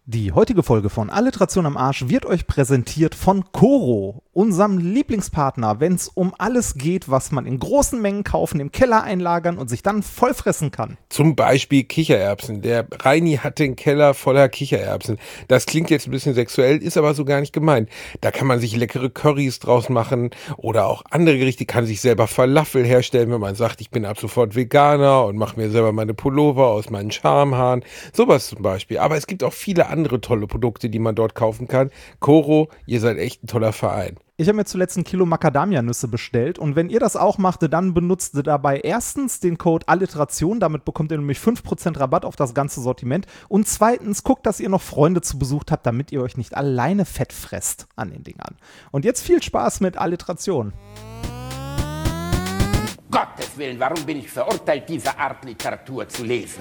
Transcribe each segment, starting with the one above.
Die heutige Folge von Alliteration am Arsch wird euch präsentiert von Koro, unserem Lieblingspartner, wenn es um alles geht, was man in großen Mengen kaufen, im Keller einlagern und sich dann vollfressen kann. Zum Beispiel Kichererbsen. Der Reini hat den Keller voller Kichererbsen. Das klingt jetzt ein bisschen sexuell, ist aber so gar nicht gemeint. Da kann man sich leckere Currys draus machen oder auch andere Gerichte. Kann sich selber Falafel herstellen, wenn man sagt, ich bin ab sofort Veganer und mache mir selber meine Pullover aus meinen Schamhaaren. Sowas zum Beispiel. Aber es gibt auch viele andere tolle Produkte, die man dort kaufen kann. Koro, ihr seid echt ein toller Verein. Ich habe mir zuletzt 1 Kilo Macadamia-Nüsse bestellt und wenn ihr das auch macht, dann benutzt ihr dabei erstens den Code Alliteration, damit bekommt ihr nämlich 5% Rabatt auf das ganze Sortiment und zweitens guckt, dass ihr noch Freunde zu Besuch habt, damit ihr euch nicht alleine fett fresst an den Dingern. Und jetzt viel Spaß mit Alliteration. Gottes Willen, warum bin ich verurteilt, diese Art Literatur zu lesen?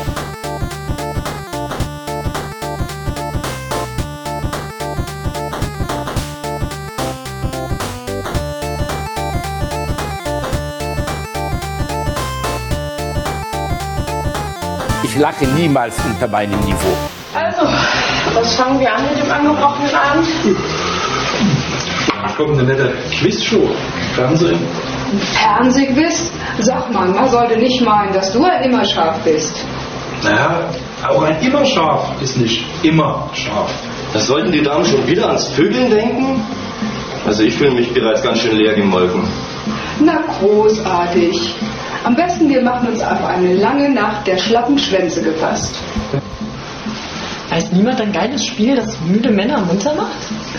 Ich lache niemals unter meinem Niveau. Also, was fangen wir an mit dem angebrochenen Abend? Da kommt eine nette Quizshow. Fernsehen. Fernsehquiz? Sag mal, man sollte nicht meinen, dass du ein immer scharf bist. Naja, auch ein immer scharf ist nicht immer scharf. Das sollten die Damen schon wieder ans Vögeln denken? Also ich fühle mich bereits ganz schön leer gemolken. Na, großartig. Am besten, wir machen uns auf eine lange Nacht der schlappen Schwänze gefasst. Weiß niemand ein geiles Spiel, das müde Männer munter macht?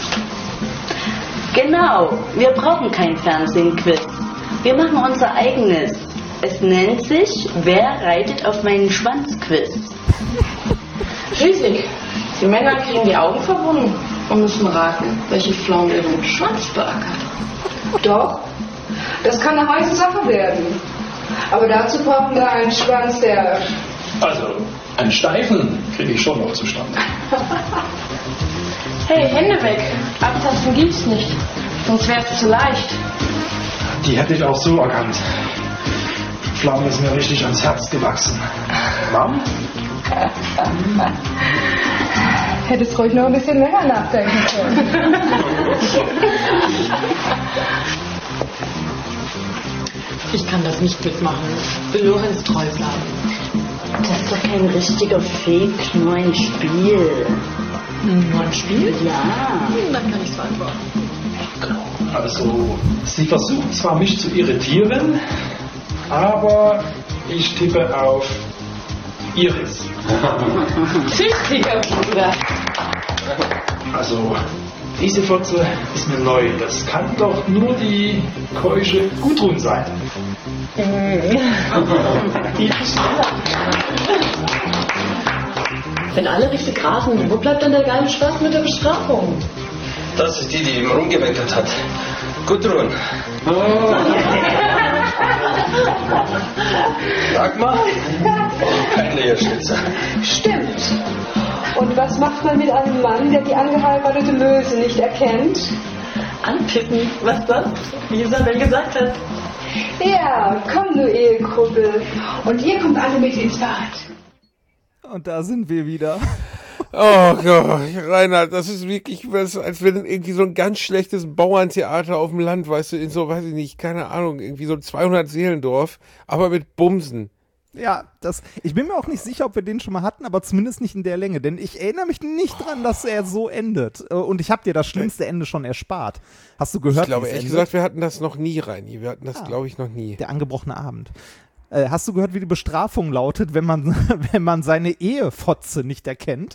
Genau, wir brauchen kein Fernsehen-Quiz. Wir machen unser eigenes. Es nennt sich Wer reitet auf meinen Schwanz-Quiz. Schließlich, die Männer kriegen die Augen verbunden und müssen raten, welche Pflaume ihren Schwanz beackert. Doch, das kann eine heiße Sache werden. Aber dazu brauchen wir einen Schwanz, der... Also, einen steifen kriege ich schon noch zustande. Hey, Hände weg. Abtasten gibt's nicht. Sonst wär's zu leicht. Die hätte ich auch so erkannt. Die Pflaume ist mir richtig ans Herz gewachsen. Mom? Hättest ruhig noch ein bisschen länger nachdenken können. Ich kann das nicht mitmachen. Ich will Lorenz treu bleiben. Das ist doch kein richtiger Fake, nur ein Spiel. Nur ein Spiel? Ja. Dann kann ich's beantworten. Also, sie versucht zwar mich zu irritieren, aber ich tippe auf Iris. Tüchtiger Bruder. Also, diese Fotze ist mir neu. Das kann doch nur die keusche Gudrun sein. Wenn alle richtig raten, wo bleibt dann der geile Spaß mit der Bestrafung? Das ist die, die ihm rumgemeckert hat. Gudrun. Sag mal. Kein Leerschnitzer. Stimmt. Und was macht man mit einem Mann, der die angeheiratete Möse nicht erkennt? Anpicken, was dann? Wie Isabel gesagt hat. Ja, komm du Ehekruppel. Und ihr kommt alle mit ins Bad. Und da sind wir wieder. Oh Gott, Reinhard, das ist wirklich was, als wenn irgendwie so ein ganz schlechtes Bauerntheater auf dem Land, weißt du, in so, weiß ich nicht, keine Ahnung, irgendwie so ein 200-Seelendorf, aber mit Bumsen. Ja, ich bin mir auch nicht sicher, ob wir den schon mal hatten, aber zumindest nicht in der Länge, denn ich erinnere mich nicht dran, dass er so endet. Und ich habe dir das schlimmste Ende schon erspart. Hast du gehört? Ich glaube, ehrlich gesagt, wir hatten das noch nie, Reini. Wir hatten das, glaube ich, noch nie. Der angebrochene Abend. Hast du gehört, wie die Bestrafung lautet, wenn man seine Ehefotze nicht erkennt?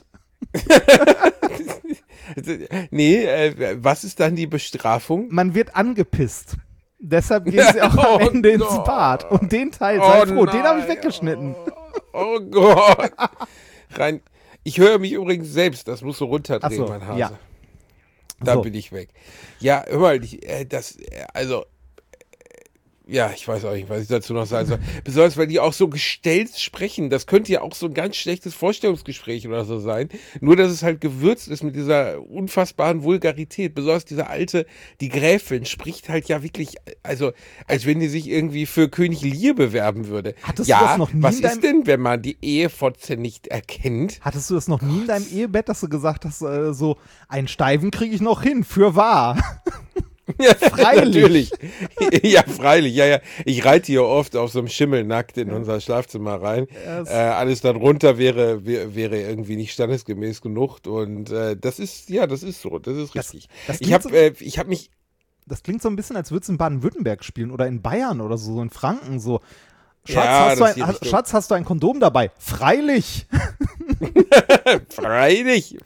Nee, was ist dann die Bestrafung? Man wird angepisst. Deshalb gehen sie auch am Ende ins Bad. Und den Teil, sei froh, den habe ich weggeschnitten. Oh Gott. Rein. Ich höre mich übrigens selbst, das musst du runterdrehen, Ach so, mein Hase. ja. Da So. bin ich weg. Ja, hör mal, Ja, ich weiß auch nicht, was ich dazu noch sagen soll. Besonders, weil die auch so gestellt sprechen. Das könnte ja auch so ein ganz schlechtes Vorstellungsgespräch oder so sein. Nur, dass es halt gewürzt ist mit dieser unfassbaren Vulgarität. Besonders diese alte, die Gräfin, spricht halt ja wirklich, also, als wenn die sich irgendwie für König Lear bewerben würde. Hattest du das noch nie was in deinem- ist denn, wenn man die Ehefotze nicht erkennt? Hattest du das noch nie in deinem Ehebett, dass du gesagt hast, so, einen Steifen kriege ich noch hin, für wahr? Ja, Freilich. natürlich. Ja, freilich. Ja, ja. Ich reite hier oft auf so einem Schimmel nackt in unser Schlafzimmer rein. Alles darunter wäre irgendwie nicht standesgemäß genug. Und das ist so. Das ist richtig. das Ich klingt habe mich. Das klingt so ein bisschen, als würdest du in Baden-Württemberg spielen oder in Bayern oder so in Franken. So, Ja, das ist die Richtung. Schatz, hast du ein Kondom dabei? Freilich. Freilich.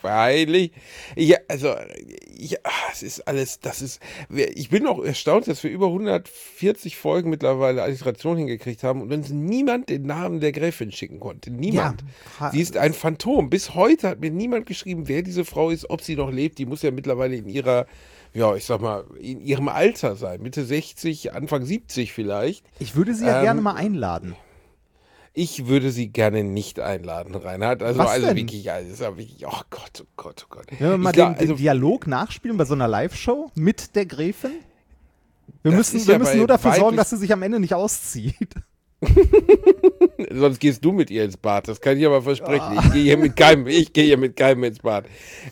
Es ist alles, ich bin auch erstaunt, dass wir über 140 Folgen mittlerweile Alliteration hingekriegt haben und uns niemand den Namen der Gräfin schicken konnte. Niemand. Ja. Sie ist ein Phantom. Bis heute hat mir niemand geschrieben, wer diese Frau ist, ob sie noch lebt. Die muss ja mittlerweile in ihrer, ja, ich sag mal, in ihrem Alter sein. Mitte 60, Anfang 70 vielleicht. Ich würde sie ja gerne mal einladen. Ich würde sie gerne nicht einladen, Reinhard. Also denn? wirklich, oh Gott, oh Gott, oh Gott. Wenn wir mal den Dialog nachspielen bei so einer Live-Show mit der Gräfin. Wir Das müssen ist ja bei nur dafür sorgen, weiblich- dass sie sich am Ende nicht auszieht. Sonst gehst du mit ihr ins Bad, das kann ich aber versprechen. Ich gehe hier mit keinem ins Bad.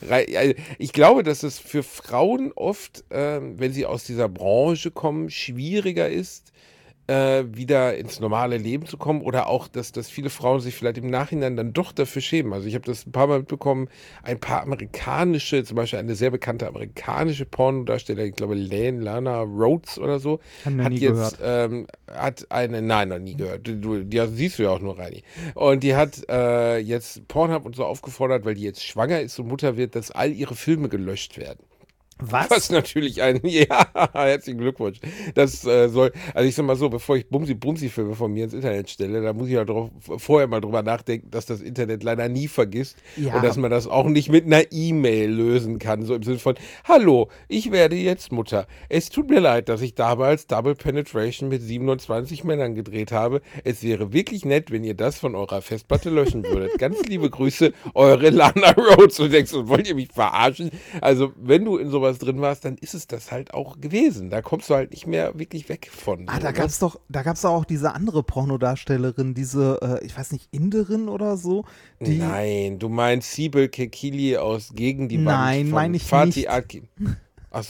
Ich glaube, dass es für Frauen oft, wenn sie aus dieser Branche kommen, schwieriger ist, wieder ins normale Leben zu kommen oder auch, dass viele Frauen sich vielleicht im Nachhinein dann doch dafür schämen. Also ich habe das ein paar Mal mitbekommen, ein paar amerikanische, zum Beispiel eine sehr bekannte amerikanische Pornodarstellerin, ich glaube Lana Rhodes oder so, Haben wir hat nie jetzt, gehört. nein, noch nie gehört. Die siehst du ja auch nur, Reini. Und die hat jetzt Pornhub und so aufgefordert, weil die jetzt schwanger ist und Mutter wird, dass all ihre Filme gelöscht werden. Was natürlich ja, herzlichen Glückwunsch. Das also ich sag mal so, bevor ich Bumsi-Filme von mir ins Internet stelle, da muss ich ja vorher mal drüber nachdenken, dass das Internet leider nie vergisst und dass man das auch nicht mit einer E-Mail lösen kann, so im Sinne von, hallo, ich werde jetzt Mutter. Es tut mir leid, dass ich damals Double Penetration mit 27 Männern gedreht habe. Es wäre wirklich nett, wenn ihr das von eurer Festplatte löschen würdet. Ganz liebe Grüße, eure Lana Rhodes. Und du denkst, wollt ihr mich verarschen? Also, wenn du in sowas drin warst, dann ist es das halt auch gewesen. Da kommst du halt nicht mehr wirklich weg von. Da gab's doch auch diese andere Pornodarstellerin, diese, ich weiß nicht, Inderin oder so. Nein, du meinst Sibel Kekili aus Gegen die Wand. Nein, meine ich Fatih nicht. Akin. Ach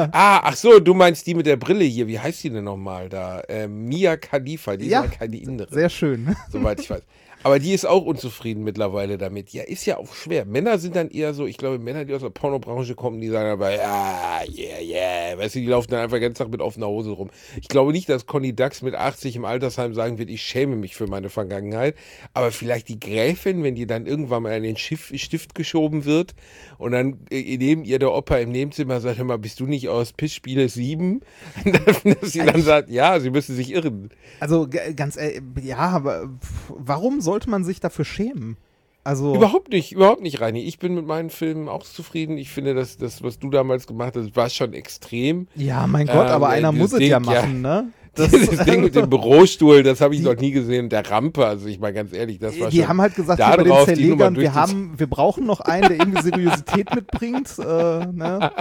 so, du meinst die mit der Brille hier. Wie heißt die denn nochmal da? Mia Khalifa, die ist ja keine Inderin. Sehr schön. Soweit ich weiß. Aber die ist auch unzufrieden mittlerweile damit. Ja, ist ja auch schwer. Männer sind dann eher so, ich glaube, Männer, die aus der Pornobranche kommen, die sagen aber, ja, yeah. Weißt du, die laufen dann einfach den ganzen Tag mit offener Hose rum. Ich glaube nicht, dass Conny Dax mit 80 im Altersheim sagen wird, ich schäme mich für meine Vergangenheit. Aber vielleicht die Gräfin, wenn die dann irgendwann mal in den Stift geschoben wird und dann neben ihr der Opa im Nebenzimmer sagt, hör mal, bist du nicht aus Pissspiele 7? Dass sie dann sagt, ja, sie müssen sich irren. Also ganz ehrlich, ja, aber warum sollte man sich dafür schämen? Also Überhaupt nicht, Reini. Ich bin mit meinen Filmen auch zufrieden. Ich finde, das, was du damals gemacht hast, war schon extrem. Ja, mein Gott, aber einer muss es ja machen, ne? Das Ding mit dem Bürostuhl, das habe ich noch nie gesehen. Der Rampe, also ich mal ganz ehrlich, das war die schon haben halt gesagt, da bei den drauf, die Zerlegern, Nummer wir brauchen noch einen, der irgendwie Seriosität mitbringt. Ne?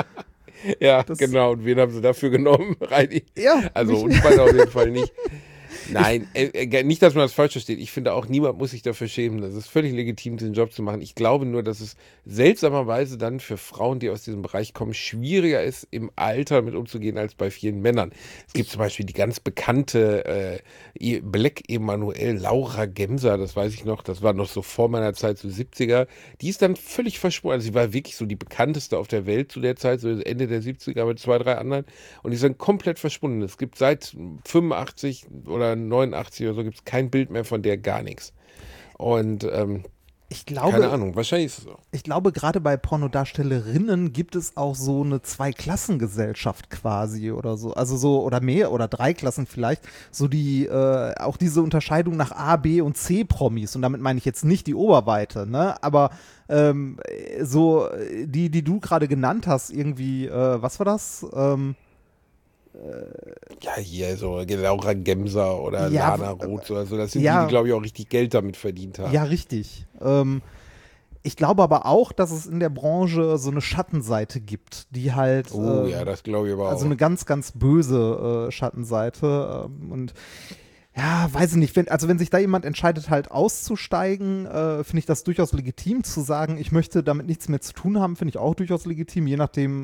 Ja, genau. Und wen haben sie dafür genommen, Reini? Ja, also mich- uns beide auf jeden Fall nicht. Nein, nicht, dass man das falsch versteht. Ich finde auch, niemand muss sich dafür schämen. Das ist völlig legitim, diesen Job zu machen. Ich glaube nur, dass es seltsamerweise dann für Frauen, die aus diesem Bereich kommen, schwieriger ist, im Alter mit umzugehen, als bei vielen Männern. Es gibt zum Beispiel die ganz bekannte Black Emanuel, Laura Gemser, das weiß ich noch, das war noch so vor meiner Zeit, so 70er. Die ist dann völlig verschwunden. Also sie war wirklich so die bekannteste auf der Welt zu der Zeit, so Ende der 70er mit 2, 3 anderen. Und die sind komplett verschwunden. Es gibt seit 85 oder 89 oder so gibt es kein Bild mehr von der, gar nichts. Und ich glaube, keine Ahnung, wahrscheinlich ist es so. Ich glaube, gerade bei Pornodarstellerinnen gibt es auch so eine Zweiklassengesellschaft quasi oder so. Also so, oder mehr, oder 3 Klassen vielleicht. So die, auch diese Unterscheidung nach A, B und C-Promis. Und damit meine ich jetzt nicht die Oberweite, ne? Aber so, die du gerade genannt hast, irgendwie, was war das? Ja, hier so Laura Gemser oder Ja, Lana Roth oder so. Das sind ja. die glaube ich, auch richtig Geld damit verdient haben. Ja, richtig. Ich glaube aber auch, dass es in der Branche so eine Schattenseite gibt, die halt Ja, das glaube ich aber also auch. eine ganz, ganz böse Schattenseite. Und ja, weiß ich nicht, wenn sich da jemand entscheidet, halt auszusteigen, finde ich das durchaus legitim zu sagen, ich möchte damit nichts mehr zu tun haben, finde ich auch durchaus legitim, je nachdem,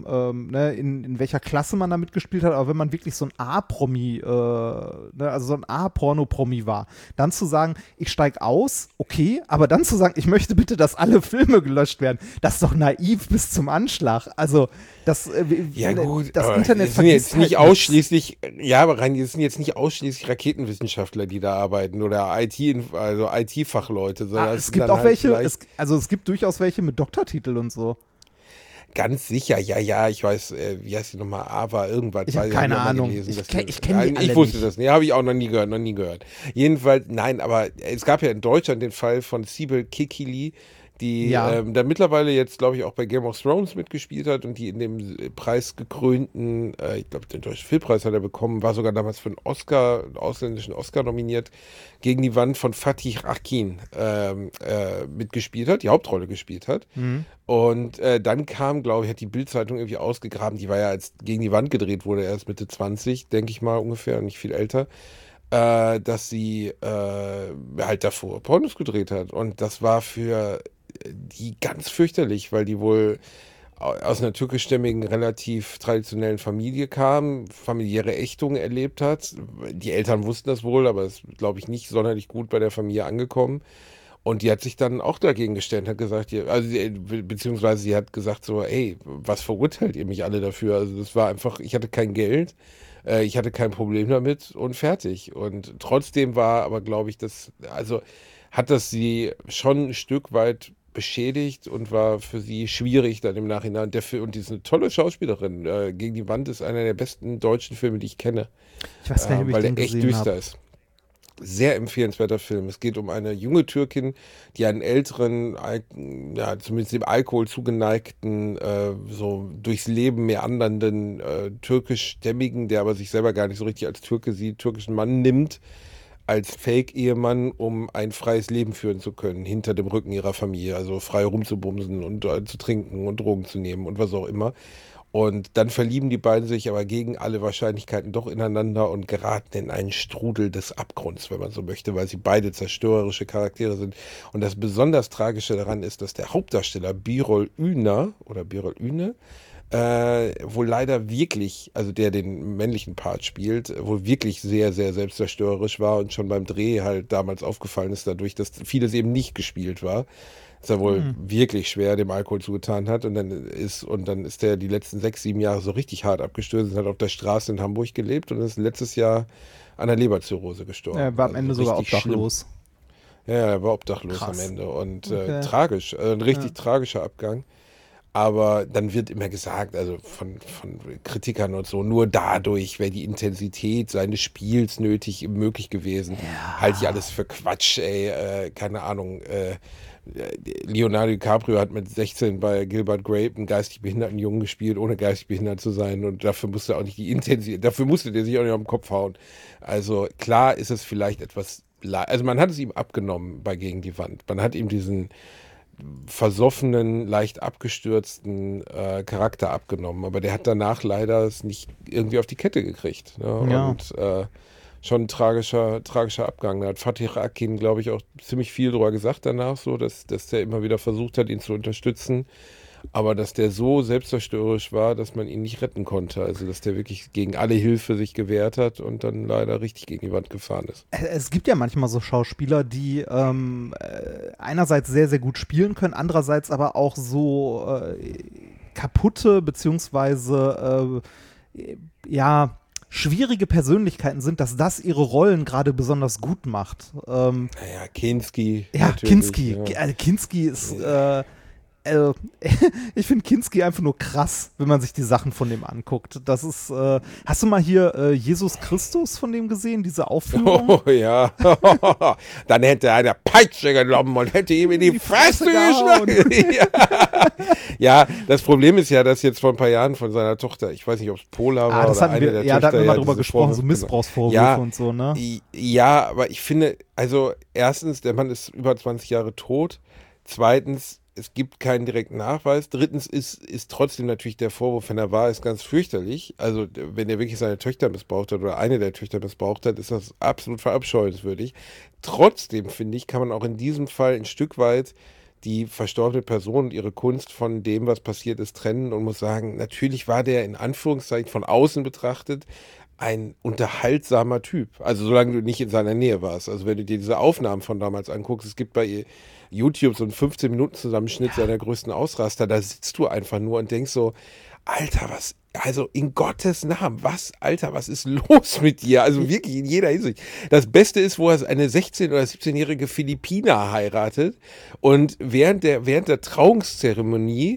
in welcher Klasse man da mitgespielt hat. Aber wenn man wirklich so ein A-Promi, also so ein A-Porno-Promi war, dann zu sagen, ich steige aus, okay, aber dann zu sagen, ich möchte bitte, dass alle Filme gelöscht werden, das ist doch naiv bis zum Anschlag. Also, das Internet es sind jetzt vergisst nicht halt ausschließlich, ja, aber rein, es sind jetzt nicht ausschließlich Raketenwissenschaftler, die da arbeiten oder IT-Fachleute, sondern es gibt auch welche, es gibt durchaus welche mit Doktortitel und so. ganz sicher, ja, ich weiß, wie heißt die nochmal, Ava, irgendwas. Ich habe keine Ahnung. Ich kenne die alle Ich wusste nicht. das nicht, habe ich auch noch nie gehört. Jedenfalls, nein, aber es gab ja in Deutschland den Fall von Sibel Kekili, die da mittlerweile jetzt, glaube ich, auch bei Game of Thrones mitgespielt hat und die in dem preisgekrönten, ich glaube, den Deutschen Filmpreis hat er bekommen, war sogar damals für einen ausländischen Oscar nominiert, gegen die Wand von Fatih Akin mitgespielt hat, die Hauptrolle gespielt hat. Und dann kam, glaube ich, hat die Bild-Zeitung irgendwie ausgegraben, die war ja, als gegen die Wand gedreht wurde, erst Mitte 20, denke ich mal ungefähr, nicht viel älter, dass sie halt davor Pornos gedreht hat. Und das war für die ganz fürchterlich, weil die wohl aus einer türkischstämmigen, relativ traditionellen Familie kam, familiäre Ächtungen erlebt hat. Die Eltern wussten das wohl, aber es ist, glaube ich, nicht sonderlich gut bei der Familie angekommen. Und die hat sich dann auch dagegen gestellt, hat gesagt, beziehungsweise sie hat gesagt so, ey, was verurteilt ihr mich alle dafür? Also das war einfach, ich hatte kein Geld, ich hatte kein Problem damit und fertig. Und trotzdem war aber, glaube ich, hat das sie schon ein Stück weit beschädigt und war für sie schwierig dann im Nachhinein. Und die ist eine tolle Schauspielerin. Gegen die Wand ist einer der besten deutschen Filme, die ich kenne. Ich weiß gar nicht, ob ich weil den der echt gesehen düster habe. ist. Sehr empfehlenswerter Film. Es geht um eine junge Türkin, die einen älteren, zumindest dem Alkohol zugeneigten, so durchs Leben meandernden türkischstämmigen, der aber sich selber gar nicht so richtig als Türke sieht, türkischen Mann nimmt, als Fake-Ehemann, um ein freies Leben führen zu können, hinter dem Rücken ihrer Familie, also frei rumzubumsen und zu trinken und Drogen zu nehmen und was auch immer. Und dann verlieben die beiden sich aber gegen alle Wahrscheinlichkeiten doch ineinander und geraten in einen Strudel des Abgrunds, wenn man so möchte, weil sie beide zerstörerische Charaktere sind. Und das besonders Tragische daran ist, dass der Hauptdarsteller Birol Üne wohl leider wirklich, also der den männlichen Part spielt, wohl wirklich sehr, sehr selbstzerstörerisch war und schon beim Dreh halt damals aufgefallen ist dadurch, dass vieles eben nicht gespielt war. Dass er wohl wirklich schwer dem Alkohol zugetan hat und dann ist der die letzten 6, 7 Jahre so richtig hart abgestürzt und hat auf der Straße in Hamburg gelebt und ist letztes Jahr an der Leberzirrhose gestorben. Er war am Ende sogar richtig obdachlos. schlimm. Ja, er war obdachlos Krass. am Ende und Okay. tragisch, ein richtig tragischer Abgang. Aber dann wird immer gesagt, also von Kritikern und so, nur dadurch wäre die Intensität seines Spiels möglich gewesen. Halte ich alles für Quatsch, ey, keine Ahnung. Leonardo DiCaprio hat mit 16 bei Gilbert Grape einen geistig behinderten Jungen gespielt, ohne geistig behindert zu sein und dafür musste er auch nicht die Intensität, dafür musste der sich auch nicht auf den Kopf hauen. Also klar ist es vielleicht etwas, also man hat es ihm abgenommen bei Gegen die Wand. Man hat ihm diesen versoffenen, leicht abgestürzten Charakter abgenommen. Aber der hat danach leider es nicht irgendwie auf die Kette gekriegt. Ne? Ja. Und schon ein tragischer Abgang. Da hat Fatih Akin, glaube ich, auch ziemlich viel drüber gesagt danach, so, dass der immer wieder versucht hat, ihn zu unterstützen. Aber dass der so selbstzerstörerisch war, dass man ihn nicht retten konnte. Also, dass der wirklich gegen alle Hilfe sich gewehrt hat und dann leider richtig gegen die Wand gefahren ist. Es gibt ja manchmal so Schauspieler, die einerseits sehr, sehr gut spielen können, andererseits aber auch so kaputte beziehungsweise schwierige Persönlichkeiten sind, dass das ihre Rollen gerade besonders gut macht. Naja, Kinski. Ja, natürlich, Kinski. ja. Kinski ist ich finde Kinski einfach nur krass, wenn man sich die Sachen von dem anguckt. Das ist, hast du mal hier Jesus Christus von dem gesehen, diese Aufführung? Oh ja. Dann hätte er eine Peitsche genommen und hätte ihm in die Fresse geschlagen. Ja, das Problem ist ja, dass jetzt vor ein paar Jahren von seiner Tochter, ich weiß nicht, ob es Pola war das oder hatten eine wir, der ja, Töchter. da hatten wir mal drüber gesprochen, so Missbrauchsvorwürfe und so, ne? Ja, aber ich finde, also erstens, der Mann ist über 20 Jahre tot. Zweitens, es gibt keinen direkten Nachweis. Drittens ist trotzdem natürlich der Vorwurf, wenn er wahr ist, ganz fürchterlich. Also wenn er wirklich seine Töchter missbraucht hat oder eine der Töchter missbraucht hat, ist das absolut verabscheuenswürdig. Trotzdem, finde ich, kann man auch in diesem Fall ein Stück weit die verstorbene Person und ihre Kunst von dem, was passiert ist, trennen und muss sagen, natürlich war der in Anführungszeichen von außen betrachtet ein unterhaltsamer Typ. Also solange du nicht in seiner Nähe warst. Also wenn du dir diese Aufnahmen von damals anguckst, es gibt bei YouTube so einen 15-Minuten-Zusammenschnitt seiner größten Ausraster, da sitzt du einfach nur und denkst so, Alter, was, also in Gottes Namen, was ist los mit dir? Also wirklich in jeder Hinsicht. Das Beste ist, wo er eine 16- oder 17-jährige Philippiner heiratet und während der Trauungszeremonie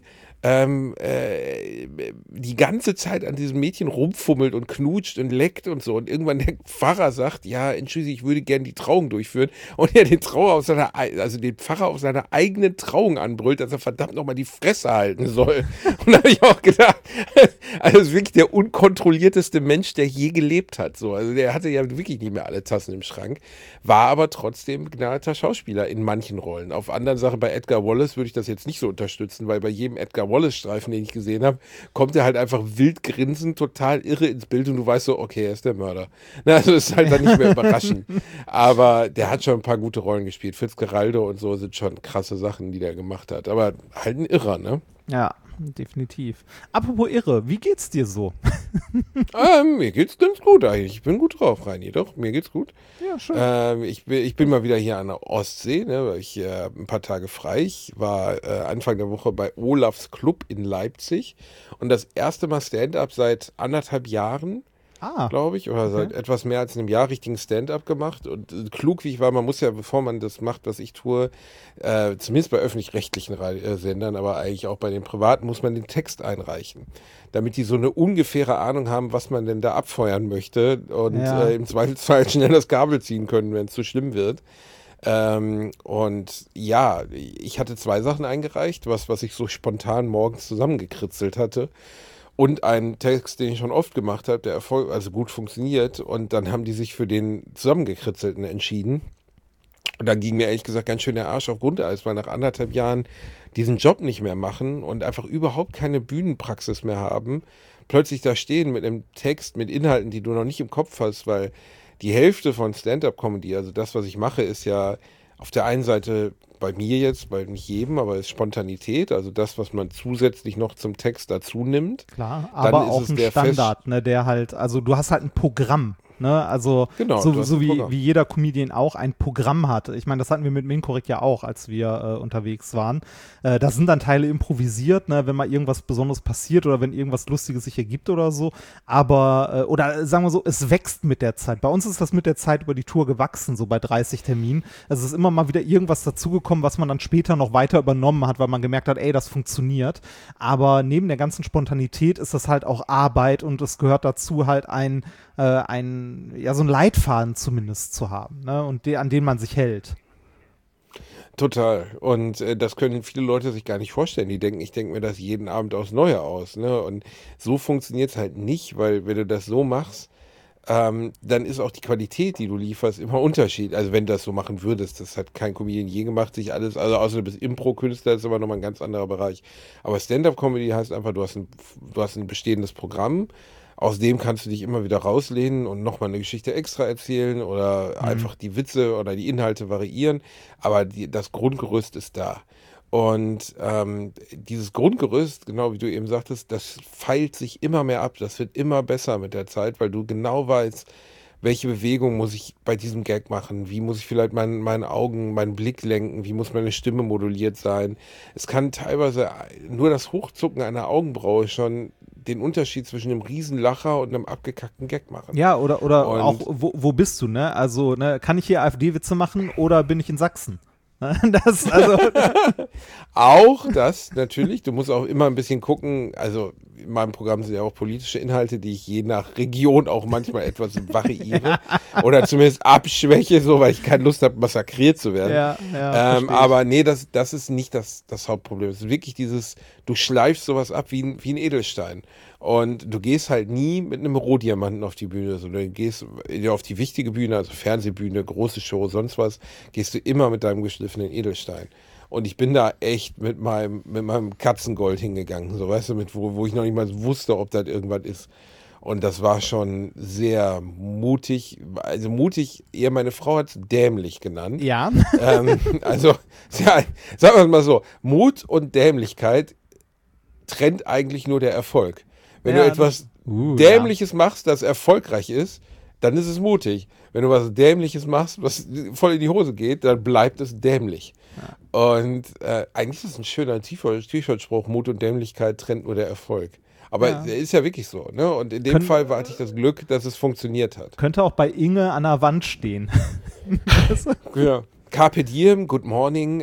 die ganze Zeit an diesem Mädchen rumfummelt und knutscht und leckt und so. Und irgendwann der Pfarrer sagt, ja, entschuldige, ich würde gerne die Trauung durchführen. Und er den Pfarrer auf seiner eigenen Trauung anbrüllt, dass er verdammt nochmal die Fresse halten soll. Und da habe ich auch gedacht, also das ist wirklich der unkontrollierteste Mensch, der je gelebt hat. So. Also der hatte ja wirklich nicht mehr alle Tassen im Schrank, war aber trotzdem begnadeter Schauspieler in manchen Rollen. Auf anderen Sachen, bei Edgar Wallace würde ich das jetzt nicht so unterstützen, weil bei jedem Edgar Wallace-Streifen, den ich gesehen habe, kommt er halt einfach wild grinsend, total irre ins Bild und du weißt so, okay, er ist der Mörder. Na, also ist halt dann nicht mehr überraschend. Aber der hat schon ein paar gute Rollen gespielt. Fitzgeraldo und so sind schon krasse Sachen, die der gemacht hat. Aber halt ein Irrer, ne? Ja, definitiv. Apropos Irre, wie geht's dir so? Mir geht's ganz gut eigentlich. Ich bin gut drauf, Reini. Doch, mir geht's gut. Ja, schön. Ich bin mal wieder hier an der Ostsee, ne, weil ich ein paar Tage frei. Ich war Anfang der Woche bei Olafs Club in Leipzig und das erste Mal Stand-up seit 1,5 Jahren. Glaube ich, oder seit etwas mehr als einem Jahr richtigen Stand-up gemacht. Und klug wie ich war, man muss ja, bevor man das macht, was ich tue, zumindest bei öffentlich-rechtlichen Sendern, aber eigentlich auch bei den privaten, muss man den Text einreichen, damit die so eine ungefähre Ahnung haben, was man denn da abfeuern möchte und im Zweifelsfall schnell das Kabel ziehen können, wenn es zu schlimm wird. Und ja, ich hatte 2 Sachen eingereicht, was ich so spontan morgens zusammengekritzelt hatte. Und einen Text, den ich schon oft gemacht habe, der gut funktioniert. Und dann haben die sich für den zusammengekritzelten entschieden. Und dann ging mir ehrlich gesagt ganz schön der Arsch auf Grundeis, weil nach 1,5 Jahren diesen Job nicht mehr machen und einfach überhaupt keine Bühnenpraxis mehr haben, plötzlich da stehen mit einem Text, mit Inhalten, die du noch nicht im Kopf hast, weil die Hälfte von Stand-up-Comedy, also das, was ich mache, ist ja auf der einen Seite bei mir jetzt, bei nicht jedem, aber ist Spontanität, also das, was man zusätzlich noch zum Text dazu nimmt. Klar, aber auch ein Standard, ne, der halt, also du hast halt ein Programm. Ne, also genau, so wie jeder Comedian auch ein Programm hat. Ich meine, das hatten wir mit Minkorrekt ja auch, als wir unterwegs waren. Da sind dann Teile improvisiert, ne, wenn mal irgendwas Besonderes passiert oder wenn irgendwas Lustiges sich ergibt oder so. Aber, oder sagen wir so, es wächst mit der Zeit. Bei uns ist das mit der Zeit über die Tour gewachsen, so bei 30 Terminen. Also es ist immer mal wieder irgendwas dazugekommen, was man dann später noch weiter übernommen hat, weil man gemerkt hat, ey, das funktioniert. Aber neben der ganzen Spontanität ist das halt auch Arbeit und es gehört dazu halt so einen Leitfaden zumindest zu haben, ne? Und an den man sich hält. Total. Und das können viele Leute sich gar nicht vorstellen. Die denken, ich denke mir das jeden Abend aufs Neue aus, ne? Und so funktioniert es halt nicht, weil wenn du das so machst, dann ist auch die Qualität, die du lieferst, immer Unterschied. Also wenn du das so machen würdest, das hat kein Comedian je gemacht, sich alles, also außer du bist Impro-Künstler, das ist aber nochmal ein ganz anderer Bereich. Aber Stand-up-Comedy heißt einfach, du hast ein bestehendes Programm, aus dem kannst du dich immer wieder rauslehnen und nochmal eine Geschichte extra erzählen oder einfach die Witze oder die Inhalte variieren. Aber das Grundgerüst ist da. Und dieses Grundgerüst, genau wie du eben sagtest, das feilt sich immer mehr ab. Das wird immer besser mit der Zeit, weil du genau weißt, welche Bewegung muss ich bei diesem Gag machen? Wie muss ich vielleicht meine Augen, meinen Blick lenken? Wie muss meine Stimme moduliert sein? Es kann teilweise nur das Hochzucken einer Augenbraue schon den Unterschied zwischen einem Riesenlacher und einem abgekackten Gag machen. Ja, oder auch, wo bist du, ne? Also, ne, kann ich hier AfD-Witze machen oder bin ich in Sachsen? Das, also Auch das natürlich. Du musst auch immer ein bisschen gucken. Also in meinem Programm sind ja auch politische Inhalte, die ich je nach Region auch manchmal etwas variiere oder zumindest abschwäche, so, weil ich keine Lust habe, massakriert zu werden. Aber nee, das ist nicht das Hauptproblem. Es ist wirklich du schleifst sowas ab wie ein Edelstein. Und du gehst halt nie mit einem Rohdiamanten auf die Bühne, sondern du gehst auf die wichtige Bühne, also Fernsehbühne, große Show, sonst was, gehst du immer mit deinem geschliffenen Edelstein. Und ich bin da echt mit meinem Katzengold hingegangen, so, weißt du, wo ich noch nicht mal wusste, ob das irgendwas ist. Und das war schon sehr mutig, also mutig, eher meine Frau hat es dämlich genannt. Ja. Also, ja, sagen wir es mal so, Mut und Dämlichkeit trennt eigentlich nur der Erfolg. Wenn du etwas Dämliches machst, das erfolgreich ist, dann ist es mutig. Wenn du was Dämliches machst, was voll in die Hose geht, dann bleibt es dämlich. Ja. Und eigentlich ist es ein schöner T-Shirt-Spruch, Mut und Dämlichkeit trennt nur der Erfolg. Aber ist ja wirklich so, ne? Und in dem Fall hatte ich das Glück, dass es funktioniert hat. Könnte auch bei Inge an der Wand stehen. Ja. Carpe diem, good morning,